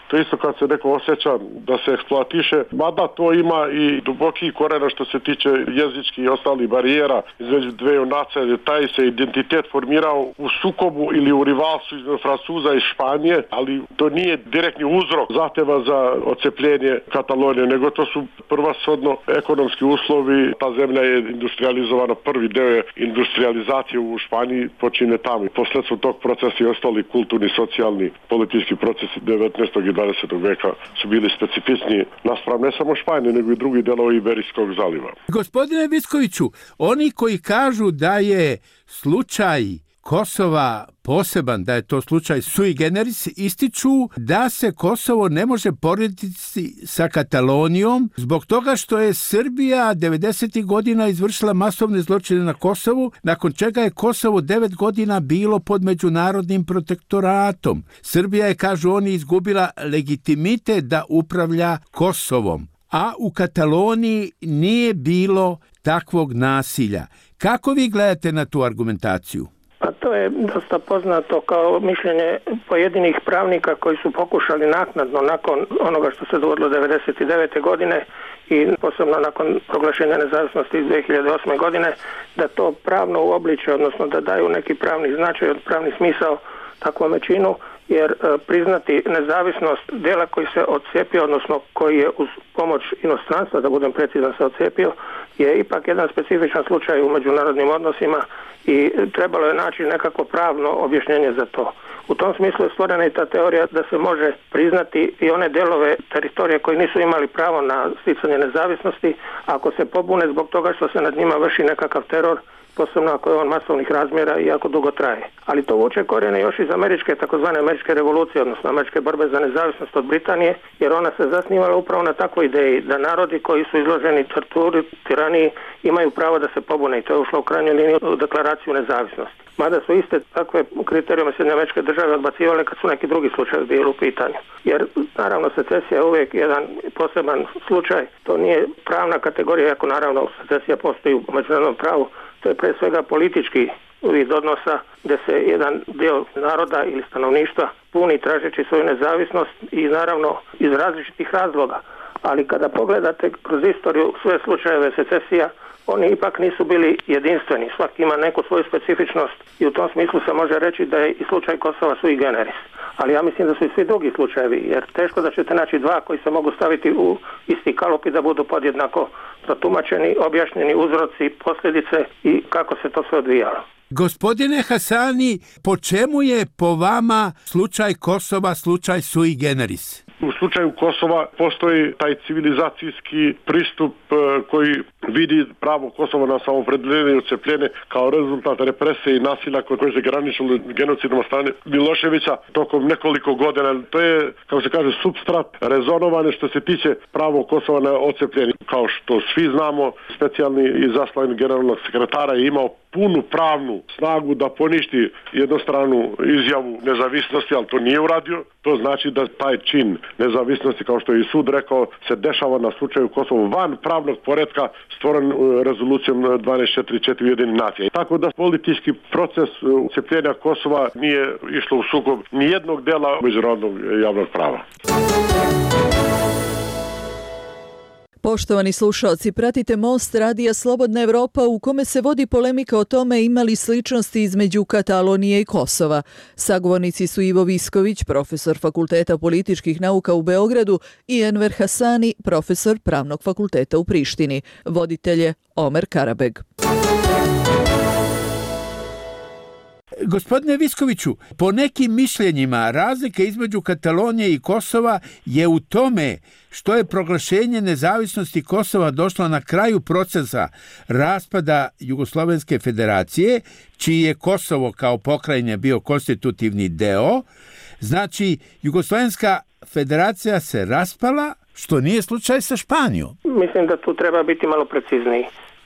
to isto kad se neko osjeća da se eksploatiše, mada to ima i duboki korena što se tiče jezičkih i ostalih barijera između dveju nacija, taj se identitet formirao u sukobu ili u rivalstvu između Francuza i Španije, ali to nije direktni uzrok zahteva za odcepljenje Katalonije, nego to su prvenshodno ekonomski uslovi. Ta zemlja je industrializovana, prvi deo je industrializacije u Španiji počine tamo. Posledstvom tog procesa i ostali kulturni, socijalni, politički procesi 19. i 20. veka su bili specifični naspram ne samo Španije, nego i drugi delovi Iberijskog zaliva. Gospodine Viskoviću, oni koji kažu da je slučaj Kosova poseban, da je to slučaj sui generis, ističu da se Kosovo ne može porediti sa Katalonijom zbog toga što je Srbija 90. godina izvršila masovne zločine na Kosovu, nakon čega je Kosovo 9 godina bilo pod međunarodnim protektoratom. Srbija je, kažu oni, izgubila legitimitet da upravlja Kosovom, a u Kataloniji nije bilo takvog nasilja. Kako vi gledate na tu argumentaciju? Pa to je dosta poznato kao mišljenje pojedinih pravnika koji su pokušali naknadno nakon onoga što se dogodilo 1999. godine i posebno nakon proglašenja nezavisnosti iz 2008. godine da to pravno uobliče, odnosno da daju neki pravni značaj, pravni smisao takvom činu, jer priznati nezavisnost dela koji se odcijepio, odnosno koji je uz pomoć inostranstva, da budem precizan, se odcijepio, je ipak jedan specifičan slučaj u međunarodnim odnosima i trebalo je naći nekako pravno objašnjenje za to. U tom smislu je stvorena i ta teorija da se može priznati i one delove teritorije koji nisu imali pravo na sticanje nezavisnosti ako se pobune zbog toga što se nad njima vrši nekakav teror, posebno ako je on masovnih razmjera i jako dugo traje. Ali to vuče korijene još iz američke, takozvane američke revolucije, odnosno američke borbe za nezavisnost od Britanije, jer ona se zasnivala upravo na takvoj ideji da narodi koji su izloženi torturi, tiraniji, imaju pravo da se pobune i to je ušlo u krajnjoj liniji u deklaraciju nezavisnosti. Mada su iste takve kriterijume Sjedinjene Američke Države odbacivale kad su neki drugi slučajevi bili u pitanju. Jer naravno secesija je uvijek jedan poseban slučaj, to nije pravna kategorija, iako naravno secesija postoji u međunarodnom pravu. To je pre svega politički vid odnosa gdje se jedan dio naroda ili stanovništva puni tražeći svoju nezavisnost i naravno iz različitih razloga. Ali kada pogledate kroz istoriju sve slučajeve secesija, oni ipak nisu bili jedinstveni. Svaki ima neku svoju specifičnost i u tom smislu se može reći da je i slučaj Kosova sui generis. Ali ja mislim da su i svi drugi slučajevi, jer teško da ćete naći dva koji se mogu staviti u isti kalup i da budu podjednako protumačeni, objašnjeni uzroci, posljedice i kako se to sve odvijalo. Gospodine Hasani, po čemu je po vama slučaj Kosova slučaj sui generis? U slučaju Kosova postoji taj civilizacijski pristup koji vidi pravo Kosova na samoopredjeljenje i odcepljenje kao rezultat represije i nasilja koje se graničilo genocidom od strane Miloševića tokom nekoliko godina. To je, kako se kaže, supstrat rezonovane što se tiče pravo Kosova na odcepljenje. Kao što svi znamo, specijalni izaslanik generalnog sekretara je imao punu pravnu snagu da poništi jednostranu izjavu nezavisnosti, ali to nije uradio. To znači da taj čin nezavisnosti, kao što je i sud rekao, se dešava na slučaju Kosova van pravnog poretka stvoren rezolucijom 1244 Ujedinjenih nacija. Tako da politički proces ucepljenja Kosova nije išlo u sukob nijednog dela međunarodnog javnog prava. Poštovani slušalci, pratite Most radija Slobodna Evropa u kome se vodi polemika o tome ima li sličnosti između Katalonije i Kosova. Sagovornici su Ivo Visković, profesor Fakulteta političkih nauka u Beogradu i Enver Hasani, profesor Pravnog fakulteta u Prištini. Voditelj je Omer Karabeg. Gospodine Viskoviću, po nekim mišljenjima razlika između Katalonije i Kosova je u tome što je proglašenje nezavisnosti Kosova došlo na kraju procesa raspada Jugoslovenske federacije, čiji je Kosovo kao pokrajine bio konstitutivni deo. Znači, Jugoslovenska federacija se raspala, što nije slučaj sa Španijom. Mislim da tu treba biti malo precizniji.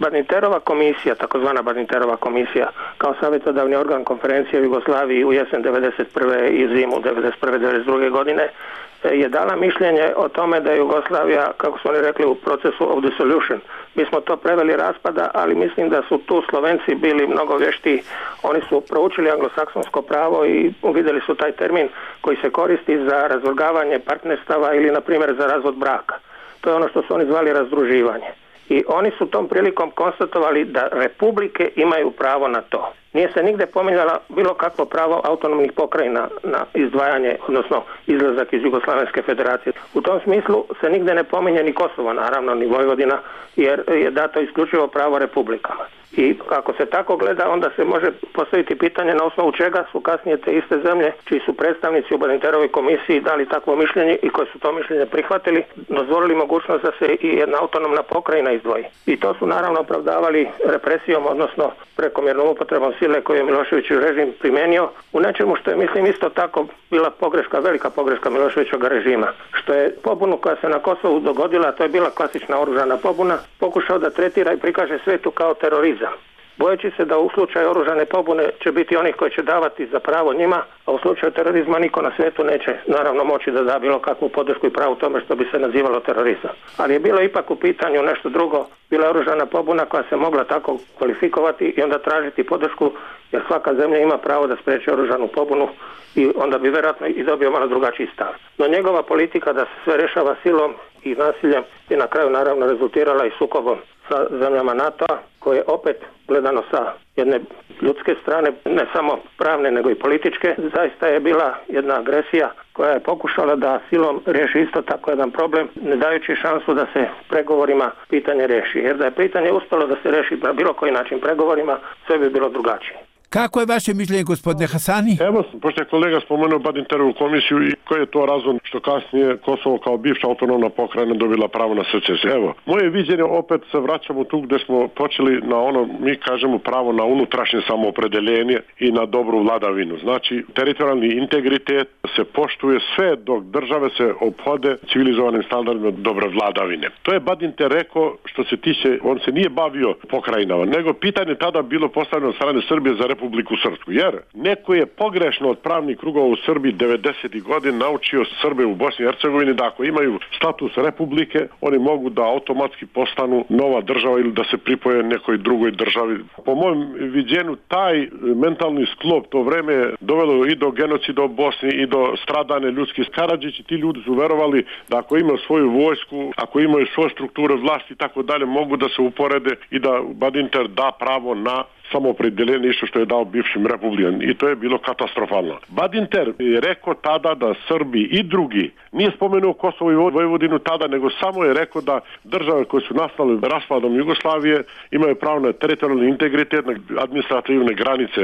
Badinterova komisija, takozvana Badinterova komisija, kao savjetodavni organ konferencije u Jugoslaviji u jesen 1991. i zimu 1991-1992. godine je dala mišljenje o tome da je Jugoslavija, kako su oni rekli, u procesu of dissolution. Mi smo to preveli raspada, ali mislim da su tu Slovenci bili mnogo vještiji. Oni su proučili anglosaksonsko pravo i uvidjeli su taj termin koji se koristi za razvrgavanje partnerstava ili, na primjer, za razvod braka. To je ono što su oni zvali razdruživanje. I oni su tom prilikom konstatovali da republike imaju pravo na to. Nije se nigde pominjala bilo kakvo pravo autonomnih pokrajina na izdvajanje, odnosno izlazak iz Jugoslavenske federacije. U tom smislu se nigde ne pominje ni Kosovo, naravno, ni Vojvodina, jer je dato isključivo pravo republikama. I ako se tako gleda, onda se može postaviti pitanje na osnovu čega su kasnije te iste zemlje, čiji su predstavnici u Badinterovoj komisiji dali takvo mišljenje i koji su to mišljenje prihvatili, dozvolili mogućnost da se i jedna autonomna pokrajina izdvoji. I to su naravno opravdavali represijom, odnosno prekomjernom upotrebom sile koju je Miloševićev režim primenio u nečemu što je, mislim, isto tako bila pogreška, velika pogreška Miloševićevog režima. Što je pobunu koja se na Kosovu dogodila, to je bila klasična oružana pobuna, pokušao da tretira i prikaže svetu kao terorizam. Bojeći se da u slučaju oružane pobune će biti onih koji će davati za pravo njima, a u slučaju terorizma niko na svijetu neće naravno moći da da bilo kakvu podršku i pravo tome što bi se nazivalo terorizam. Ali je bilo ipak u pitanju nešto drugo, bila je oružana pobuna koja se mogla tako kvalifikovati i onda tražiti podršku, jer svaka zemlja ima pravo da spriječi oružanu pobunu i onda bi vjerojatno i dobio malo drugačiji stav. No njegova politika da se sve rješava silom i nasiljem i na kraju naravno rezultirala i sukobom sa zemljama NATO-a, koje opet gledano sa jedne ljudske strane, ne samo pravne nego i političke, zaista je bila jedna agresija koja je pokušala da silom riješi isto tako jedan problem, ne dajući šansu da se pregovorima pitanje riješi. Jer da je pitanje uspjelo da se riješi na bilo koji način pregovorima, sve bi bilo drugačije. Kako je vaše mišljenje, gospodine Hasani? Evo, pošto je kolega spomenuo Badinterovu komisiju i koji je to razlog što kasnije Kosovo kao bivša autonomna pokrajina dobila pravo na secesiju. Evo, moje viđenje, opet se vraćamo tu gdje smo počeli na ono, mi kažemo, pravo na unutrašnje samoopredeljenje i na dobru vladavinu. Znači, teritorijalni integritet se poštuje sve dok države se ophode civilizovanim standardima dobre vladavine. To je Badinter rekao što se tiče, on se nije bavio pokrajinama, nego pitanje tada bilo postavljeno od strane Srbije za Republiku Srpsku, jer neko je pogrešno od pravnih krugova u Srbiji 90. godina naučio Srbe u Bosni i Hercegovini da ako imaju status republike, oni mogu da automatski postanu nova država ili da se pripoje nekoj drugoj državi. Po mojem viđenju, taj mentalni sklop to vreme je dovelo i do genocida u Bosni i do stradane ljudskih. Karadžić i ti ljudi su verovali da ako imaju svoju vojsku, ako imaju svoje strukture vlasti i tako dalje, mogu da se uporede i da Badinter da pravo na samoopredeljenje, isto što je dao bivšim republikama, i to je bilo katastrofalno. Badinter je rekao tada da Srbi i drugi, nije spomenuo Kosovo i Vojvodinu tada, nego samo je rekao da države koje su nastale raspadom Jugoslavije imaju pravo na teritorijalni integritet, na administrativne granice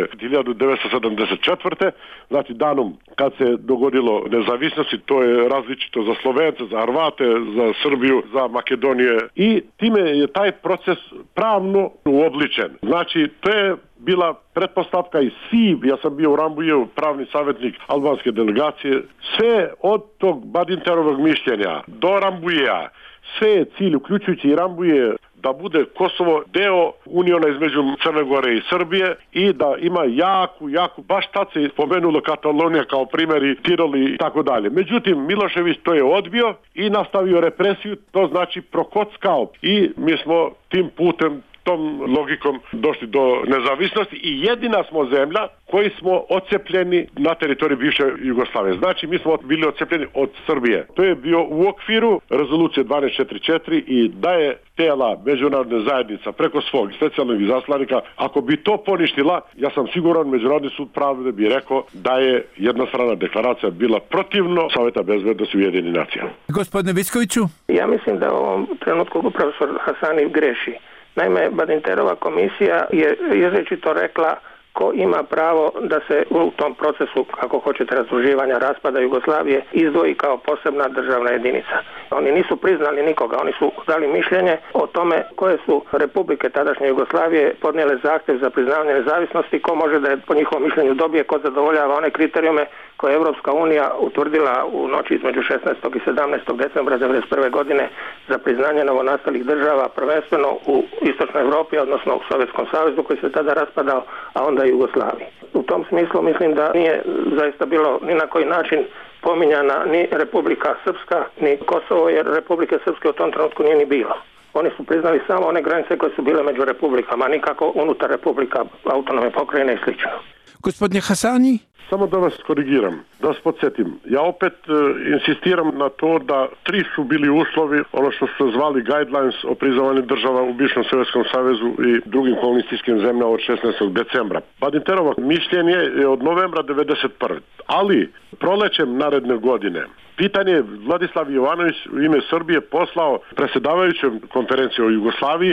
1974. Znači danom kad se dogodilo nezavisnosti, to je različito za Slovence, za Hrvate, za Srbiju, za Makedonije, i time je taj proces pravno uobličen. Znači, to je bila pretpostavka i svi, ja sam bio u Rambuje, pravni savjetnik albanske delegacije, sve od tog Badinterovog mišljenja do Rambuja, sve je cilj, uključujući i Rambuje, da bude Kosovo deo uniona između Crne Gore i Srbije i da ima jaku, baš tad se spomenulo Katalonija kao primjer i Tirol i tako dalje. Međutim, Milošević to je odbio i nastavio represiju, to znači prokockao, i mi smo tim putem, tom logikom došli do nezavisnosti i jedina smo zemlja koji smo odcepljeni na teritoriji bivše Jugoslavije. Znači, mi smo bili odcepljeni od Srbije. To je bio u okviru rezolucije 1244 i da je tijela međunarodne zajednica preko svog specijalnog izaslanika, ako bi to poništila, ja sam siguran, Međunarodni sud pravde bi rekao da je jednostrana deklaracija bila protivno Savjeta bezbednosti Ujedinjenih nacija. Gospodine Viskoviću? Ja mislim da u ovom trenutku profesor Hasani greši. Naime, Badinterova komisija je izričito rekla ko ima pravo da se u tom procesu, kako hoćete, razdruživanja, raspada Jugoslavije izdvoji kao posebna državna jedinica. Oni nisu priznali nikoga, oni su dali mišljenje o tome koje su republike tadašnje Jugoslavije podnijele zahtjev za priznavanje nezavisnosti, ko može da je po njihovom mišljenju dobije, ko zadovoljava one kriterijume koje je Evropska unija utvrdila u noći između 16. i 17. decembra 1991. godine za priznanje novonastalih država, prvenstveno u Istočnoj Europi, odnosno u Sovjetskom savezu koji se tada raspadao, a onda i Jugoslaviji. U tom smislu mislim da nije zaista bilo ni na koji način pominjana ni Republika Srpska, ni Kosovo, jer Republike Srpske u tom trenutku nije ni bilo. Oni su priznali samo one granice koje su bile među republikama, nikako unutar republika, autonomne pokrajine i sl. Gospodine Hasani? Samo da vas korigiram, da vas podsjetim. Ja opet insistiram na to da 3 su bili uslovi, ono što su zvali guidelines o priznavanju država u bivšem Sovjetskom savezu i drugim komunistskim zemljama od 16. decembra. Badinterovo mišljenje je od novembra 1991. Ali prolećem naredne godine pitanje Vladislav Jovanović u ime Srbije poslao predsjedavajućem konferencije o Jugoslaviji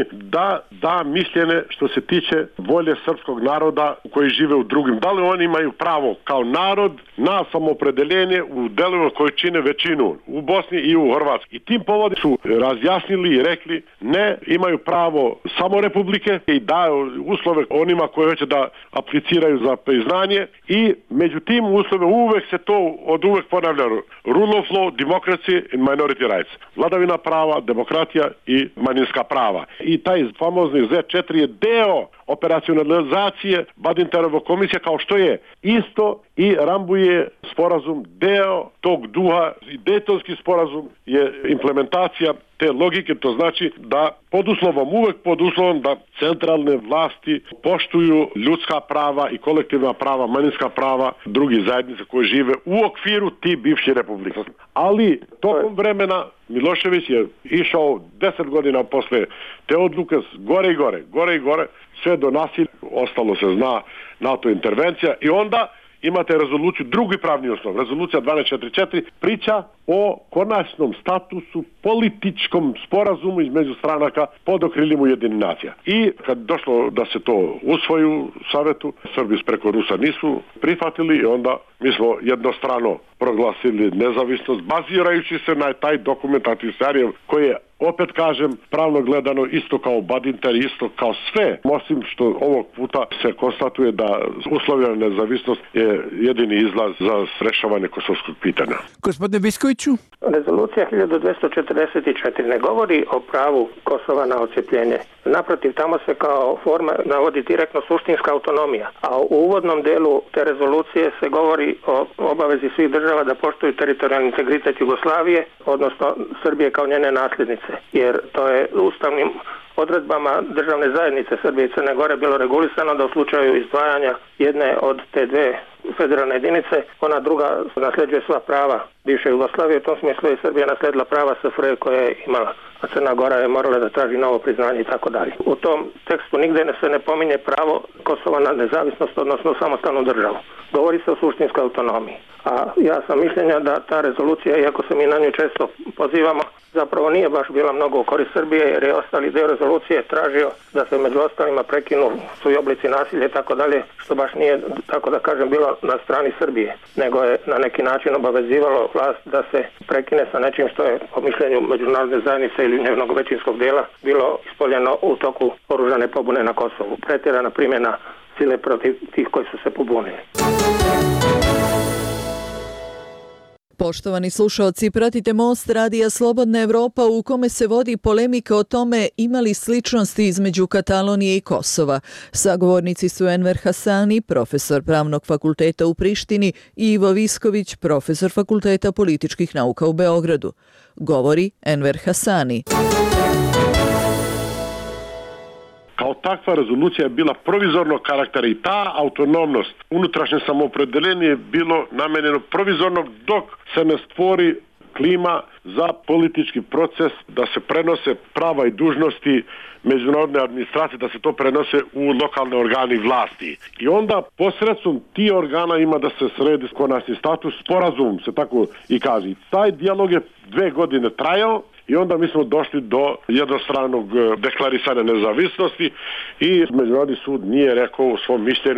da mišljenje što se tiče volje srpskog naroda koji žive u drugim. Da li oni imaju pravo kao narod na samoopredeljenje u delovima koji čine većinu u Bosni i u Hrvatskoj. I tim povodom su razjasnili i rekli ne, imaju pravo samo republike i daju uslove onima koji hoće da apliciraju za priznanje i među tim uslove uvek se to od uvek ponavlja rule of law, democracy and minority rights. Vladavina prava, demokratija i manjinska prava. I taj famozni Z4 je deo operacionalizacije Badinterove komisije kao što je isto i Rambuje sporazum deo tog duha i Dejtonski sporazum je implementacija te logike, to znači da uvek pod uslovom da centralne vlasti poštuju ljudska prava i kolektivna prava, manjinska prava drugih zajednica koje žive u okviru ti bivših republika. Ali tokom vremena Milošević je išao 10 godina posle te odluke gore i gore, sve do nasilja, ostalo se zna NATO intervencija i onda imate rezoluciju, drugi pravni osnov, rezolucija 1244, priča o konačnom statusu političkom sporazumu između stranaka pod okriljem Ujedinjenih nacija. I kad došlo da se to usvoji u Savetu, Srbi preko Rusa nisu prihvatili i onda mi smo jednostrano proglasili nezavisnost bazirajući se na taj dokumentativ Sarajevo koji je, opet kažem, pravno gledano isto kao Badinter, isto kao sve, osim što ovog puta se konstatuje da uslovljena nezavisnost je jedini izlaz za rešavanje kosovskog pitanja. Gospodine Viskoviću? Rezolucija 1244 ne govori o pravu Kosova na odcepljenje. Naprotiv, tamo se kao forma navodi direktno suštinska autonomija, a u uvodnom delu te rezolucije se govori o obavezi svih država da poštuju teritorijalni integritet Jugoslavije, odnosno Srbije kao njene nasljednice, jer to je ustavnim odredbama državne zajednice Srbije i Crne Gore bilo regulisano da u slučaju izdvajanja jedne od te dve federalne jedinice, ona druga nasljeđuje sva prava bivše Jugoslavije, u tom smislu je Srbija nasledila prava SFRJ koje je imala, a Crna Gora je morala da traži novo priznanje i tako dalje. U tom tekstu nigde se ne pominje pravo Kosova na nezavisnost, odnosno samostalnu državu. Govori se o suštinskoj autonomiji. A ja sam mišljenja da ta rezolucija, iako se mi na nju često pozivamo, zapravo nije baš bila mnogo u korist Srbije, jer je ostali deo rezolucije tražio da se među ostalima prekinu svi oblici nasilja i tako dalje, što baš nije, tako da kažem, bilo na strani Srbije, nego je na neki način obavezivalo vlast da se prekine sa nečim što je po mišljenju međunarodne zajednice ili njenog većinskog dela bilo ispoljeno u toku oružane pobune na Kosovu. Pretjerana primjena sile protiv tih koji su se pobunili. Poštovani slušaoci, pratite Most radija Slobodna Evropa u kome se vodi polemika o tome ima li sličnosti između Katalonije i Kosova. Sagovornici su Enver Hasani, profesor Pravnog fakulteta u Prištini, i Ivo Visković, profesor Fakulteta političkih nauka u Beogradu. Govori Enver Hasani. Kao takva rezolucija je bila provizornog karaktera i ta autonomnost, unutrašnje samoopredeljenje je bilo namenjeno provizorno dok se ne stvori klima za politički proces, da se prenose prava i dužnosti međunarodne administracije, da se to prenose u lokalne organe vlasti. I onda posredstvom ti organa ima da se sredi konačni status, sporazum se tako i kaže. Taj dijalog je 2 godine trajao i onda mi smo došli do jednostranog deklarisanja nezavisnosti i Međunarodni sud nije rekao u svom mišljenju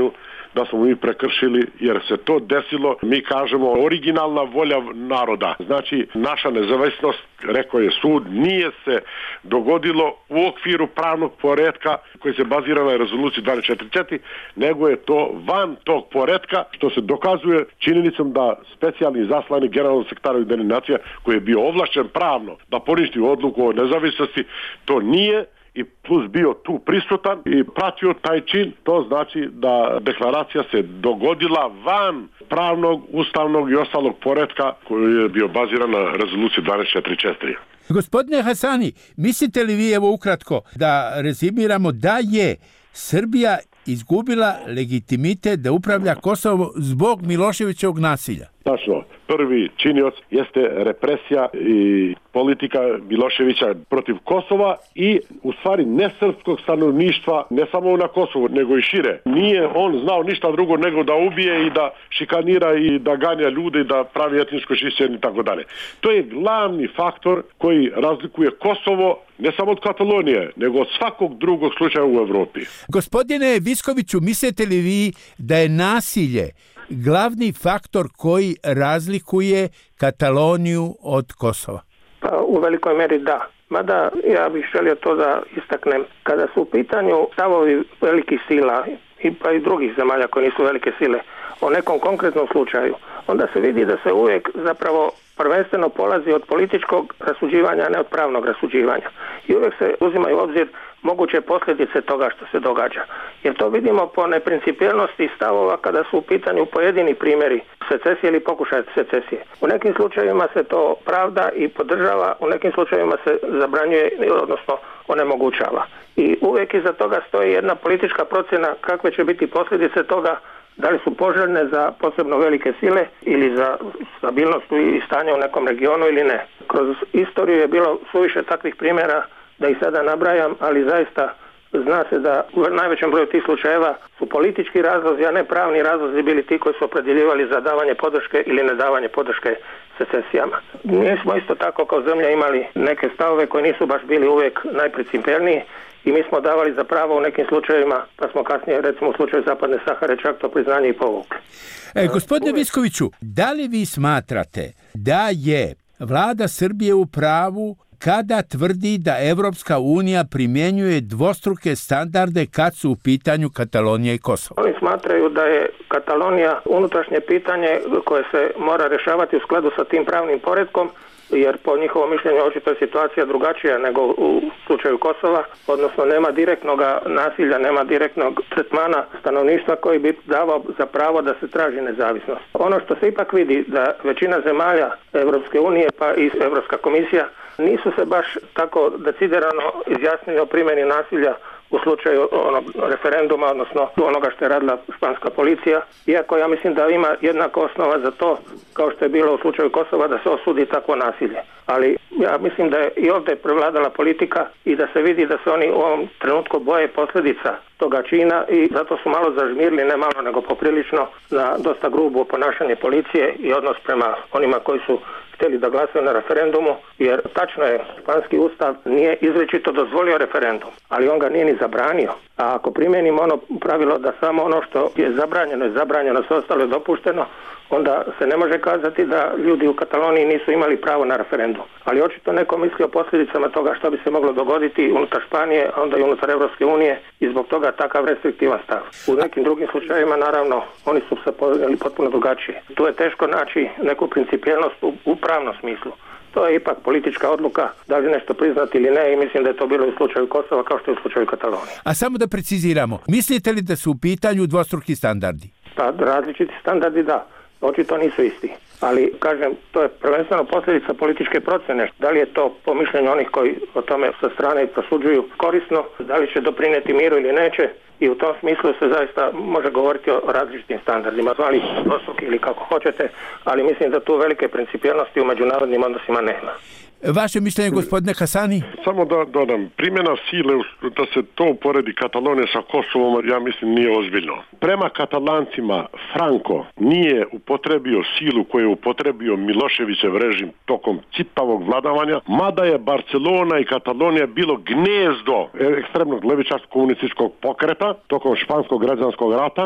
da smo mi prekršili, jer se to desilo, mi kažemo, originalna volja naroda. Znači, naša nezavisnost, rekao je sud, nije se dogodilo u okviru pravnog poretka koji se bazira na rezoluciji 1244, nego je to van tog poretka, što se dokazuje činjenicom da specijalni zaslanik generalnog sekretara Ujedinjenih nacija, koji je bio ovlašćen pravno da poništi odluku o nezavisnosti, to nije, i plus bio tu prisutan i pratio taj čin. To znači da deklaracija se dogodila van pravnog, ustavnog i ostalog poretka koji je bio baziran na rezoluciji 1244. Gospodine Hasani, mislite li vi, evo ukratko, da rezimiramo da je Srbija izgubila legitimitet da upravlja Kosovo zbog Miloševićevog nasilja? Tačno. Prvi činioc jeste represija i politika Miloševića protiv Kosova i u stvari nesrpskog stanovništva, ne samo na Kosovu, nego i šire. Nije on znao ništa drugo nego da ubije i da šikanira i da ganja ljude i da pravi etničko čišćenje i tako dalje. To je glavni faktor koji razlikuje Kosovo ne samo od Katalonije, nego od svakog drugog slučaja u Evropi. Gospodine Viskoviću, mislite li vi da je nasilje glavni faktor koji razlikuje Kataloniju od Kosova? Pa u velikoj meri da. Mada ja bih želio to da istaknem. Kada su u pitanju stavovi velikih sila pa i drugih zemalja koje nisu velike sile o nekom konkretnom slučaju, onda se vidi da se uvijek zapravo prvenstveno polazi od političkog rasuđivanja, a ne od pravnog rasuđivanja. I uvijek se uzimaju u obzir moguće posljedice toga što se događa. Jer to vidimo po neprincipijelnosti stavova kada su u pitanju pojedini primjeri secesije ili pokušaj secesije. U nekim slučajevima se to pravda i podržava, u nekim slučajevima se zabranjuje, odnosno onemogućava. I uvijek iza toga stoji jedna politička procjena kakve će biti posljedice toga, da li su poželjne za posebno velike sile ili za stabilnost i stanje u nekom regionu ili ne. Kroz istoriju je bilo suviše takvih primjera da ih sada nabrajam, ali zaista zna se da u najvećem broju tih slučajeva su politički razlozi, a ne pravni razlozi bili ti koji su opredjeljivali za davanje podrške ili nedavanje podrške secesijama. Mi smo isto tako kao zemlja imali neke stavove koji nisu baš bili uvijek najprincipijelniji i mi smo davali za pravo u nekim slučajevima, pa smo kasnije, recimo u slučaju Zapadne Sahare, čak to priznanje i povukli. Gospodine Viskoviću, da li vi smatrate da je vlada Srbije u pravu kada tvrdi da Evropska unija primjenjuje dvostruke standarde kad su u pitanju Katalonija i Kosovo? Oni smatraju da je Katalonija unutrašnje pitanje koje se mora rješavati u skladu sa tim pravnim poretkom, jer po njihovom mišljenju očito je situacija drugačija nego u slučaju Kosova, odnosno nema direktnog nasilja, nema direktnog tretmana stanovništva koji bi davao za pravo da se traži nezavisnost. Ono što se ipak vidi da većina zemalja Evropske unije pa i Evropska komisija nisu se baš tako decidirano izjasnili o primjeni nasilja u slučaju onog referenduma, odnosno onoga što je radila španska policija, iako ja mislim da ima jednaka osnova za to, kao što je bilo u slučaju Kosova, da se osudi takvo nasilje. Ali ja mislim da je i ovdje prevladala politika i da se vidi da se oni u ovom trenutku boje posljedica toga čina i zato su malo zažmirili, ne malo nego poprilično, na dosta grubo ponašanje policije i odnos prema onima koji su htjeli da glasaju na referendumu, jer tačno je, španski ustav nije izričito dozvolio referendum, ali on ga nije ni zabranio. A ako primjenimo ono pravilo da samo ono što je zabranjeno, sve ostalo je dopušteno, onda se ne može kazati da ljudi u Kataloniji nisu imali pravo na referendum. Ali očito neko misli o posljedicama toga što bi se moglo dogoditi unutar Španije, a onda i unutar Evropske unije i zbog toga takav restriktivan stav. U nekim drugim slučajevima, naravno, oni su se poveli potpuno drugačije. Tu je teško naći neku principijelnost u pravnom smislu. To je ipak politička odluka, da li nešto priznati ili ne, i mislim da je to bilo u slučaju Kosova kao što je u slučaju Katalonije. A samo da preciziramo, mislite li da su u pitanju dvostruki standardi? Pa različiti standardi da, očito nisu isti. Ali, kažem, to je prvenstveno posljedica političke procjene. Da li je to po mišljenju onih koji o tome sa strane prosuđuju korisno, da li će doprinijeti miru ili neće, i u tom smislu se zaista može govoriti o različitim standardima, zvali dvostruki ili kako hoćete, ali mislim da tu velike principijelnosti u međunarodnim odnosima nema. Vaše mišljenje, gospodine Hasani? Samo da dodam, primjena sile, da se to uporedi Katalonije sa Kosovom, ja mislim nije ozbiljno. Prema Katalancima, Franco nije upotrebio silu koju je upotrebio Miloševićev režim tokom čitavog vladavanja, mada je Barcelona i Katalonija bilo gnezdo ekstremnog levičarskog komunističkog pokreta tokom španskog građanskog rata.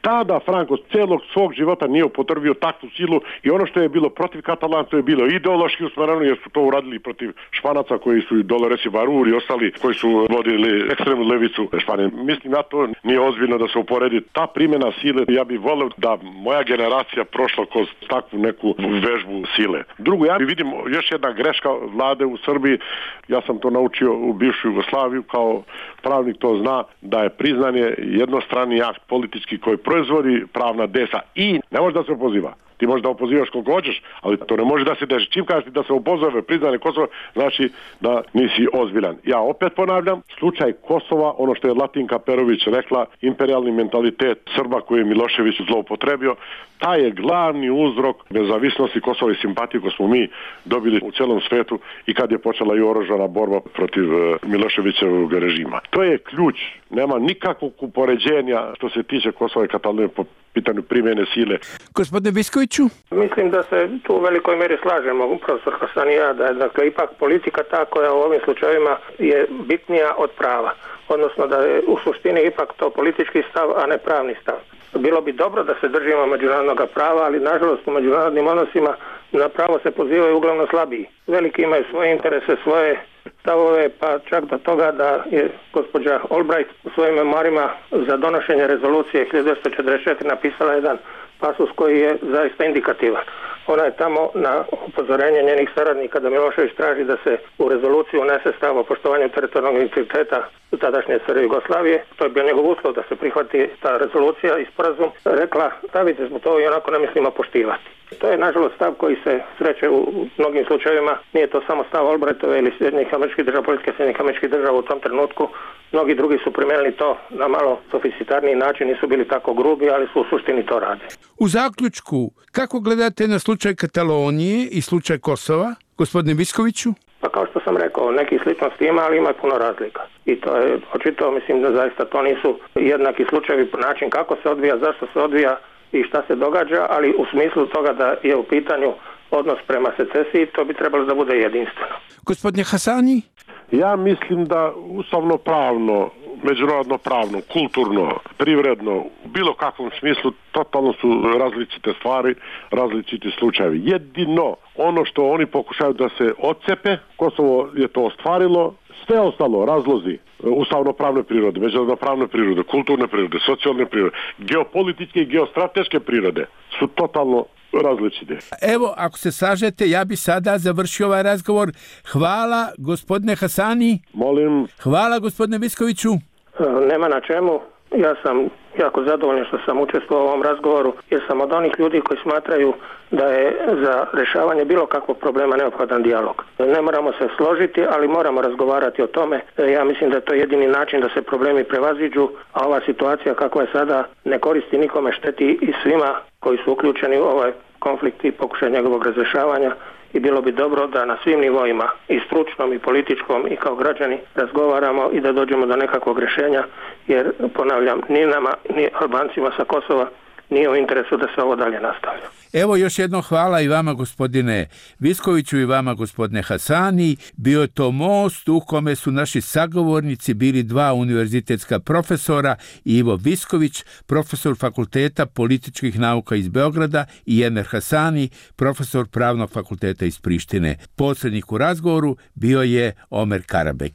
Tada Franco celog svog života nije upotrebio takvu silu i ono što je bilo protiv Katalanaca je bilo ideološki usmereno, jer su to uradili protiv Španaca koji su Doloresi Barur i ostali koji su vodili ekstremnu levicu Španije. Mislim, ja to nije ozbiljno da se uporedi. Ta primjena sile, ja bih voleo da moja generacija prošla kroz takvu neku vežbu sile. Drugo, ja vidim još jedna greška vlade u Srbiji, ja sam to naučio u bivšu Jugoslaviju, kao pravnik to zna, da je priznanje jednostrani akt politički koji proizvodi pravna desa i ne može da se opoziva. Ti možeš da opozivaš koliko hoćeš, ali to ne može da se deši. Čim kažeš da se opozove priznanje Kosova, znači da nisi ozbiljan. Ja opet ponavljam, slučaj Kosova, ono što je Latinka Perović rekla, imperijalni mentalitet Srba koji je Milošević zloupotrebio, taj je glavni uzrok nezavisnosti Kosova i simpatije koju smo mi dobili u celom svetu i kad je počela i oružana borba protiv Miloševićevog režima. To je ključ. Nema nikakvog upoređenja što se tiče Kosova i Katalonije po pitanju primjene sile. Gospodine Viskoviću? Mislim da se tu u velikoj mjeri slažemo, profesor Hasan i ja, da je dakle ipak politika ta koja u ovim slučajevima je bitnija od prava. Odnosno da je u suštini ipak to politički stav, a ne pravni stav. Bilo bi dobro da se držimo međunarodnog prava, ali nažalost u međunarodnim odnosima na pravo se pozivaju uglavnom slabiji. Veliki imaju svoje interese, svoje stavove, pa čak do toga da je gospođa Albright u svojim memoarima za donošenje rezolucije 1944 napisala jedan pasus koji je zaista indikativan. Ona je tamo na upozorenje njenih saradnika da Milošević traži da se u rezoluciju unese stav o poštovanju teritorijalnog integriteta tadašnje SR Jugoslavije. To je bio njegov uslov da se prihvati ta rezolucija i sporazum. Rekla, stavite smo to i onako ne mislimo poštivati. To je nažalost stav koji se sreće u mnogim slučajevima. Nije to samo stav Albrightove ili Sjedinjenih Američkih Država, politike Sjedinjenih Američkih Država u tom trenutku. Mnogi drugi su primijenili to na malo sofisticitarniji način, nisu bili tako grubi, ali su u suštini to radili. U zaključku, kako gledate na slučaj Katalonije i slučaj Kosova, gospodine Viskoviću? Pa kao što sam rekao, neki sličnosti ima, ali ima puno razlika. I to je očito, mislim da zaista to nisu jednaki slučajevi po način kako se odvija, zašto se odvija i šta se događa, ali u smislu toga da je u pitanju odnos prema secesiji, to bi trebalo da bude jedinstveno. Gospodine Hasani? Ja mislim da ustavno pravno, međunarodno pravno, kulturno, privredno, u bilo kakvom smislu totalno su različite stvari, različiti slučajevi. Jedino ono što oni pokušaju da se odcepe, Kosovo je to ostvarilo, sve ostalo, razlozi ustavno-pravne prirode, međunarodno-pravne prirode, kulturne prirode, socijalne prirode, geopolitičke i geostrateške prirode su totalno različite. Evo, ako se slažete, ja bi sada završio ovaj razgovor. Hvala, gospodine Hasani. Molim. Hvala, gospodine Viskoviću. Nema na čemu. Ja sam jako zadovoljan što sam učestvovao u ovom razgovoru, jer sam od onih ljudi koji smatraju da je za rješavanje bilo kakvog problema neophodan dijalog. Ne moramo se složiti, ali moramo razgovarati o tome. Ja mislim da je to jedini način da se problemi prevaziđu, a ova situacija kakva je sada ne koristi nikome, šteti i svima koji su uključeni u ovaj konflikt i pokušaj njegovog razrješavanja. I bilo bi dobro da na svim nivoima, i stručnom i političkom i kao građani, razgovaramo i da dođemo do nekakvog rješenja, jer ponavljam, ni nama ni Albancima sa Kosova nije u interesu da se ovo dalje nastavlja. Evo još jedno hvala i vama, gospodine Viskoviću, i vama, gospodine Hasani. Bio je to most u kome su naši sagovornici bili dva univerzitetska profesora, Ivo Visković, profesor Fakulteta političkih nauka iz Beograda, i Enver Hasani, profesor Pravnog fakulteta iz Prištine. Posrednik u razgovoru bio je Omer Karabek.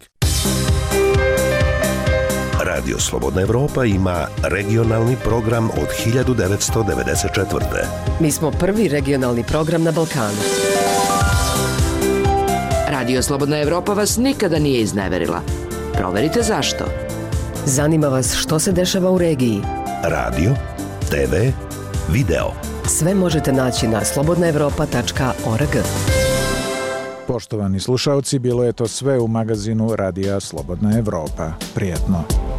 Radio Slobodna Evropa ima regionalni program od 1994. Mi smo prvi regionalni program na Balkanu. Radio Slobodna Evropa vas nikada nije izneverila. Proverite zašto. Zanima vas što se dešava u regiji. Radio, TV, video. Sve možete naći na slobodnaevropa.org. Poštovani slušalci, bilo je to sve u magazinu Radija Slobodna Evropa. Prijetno.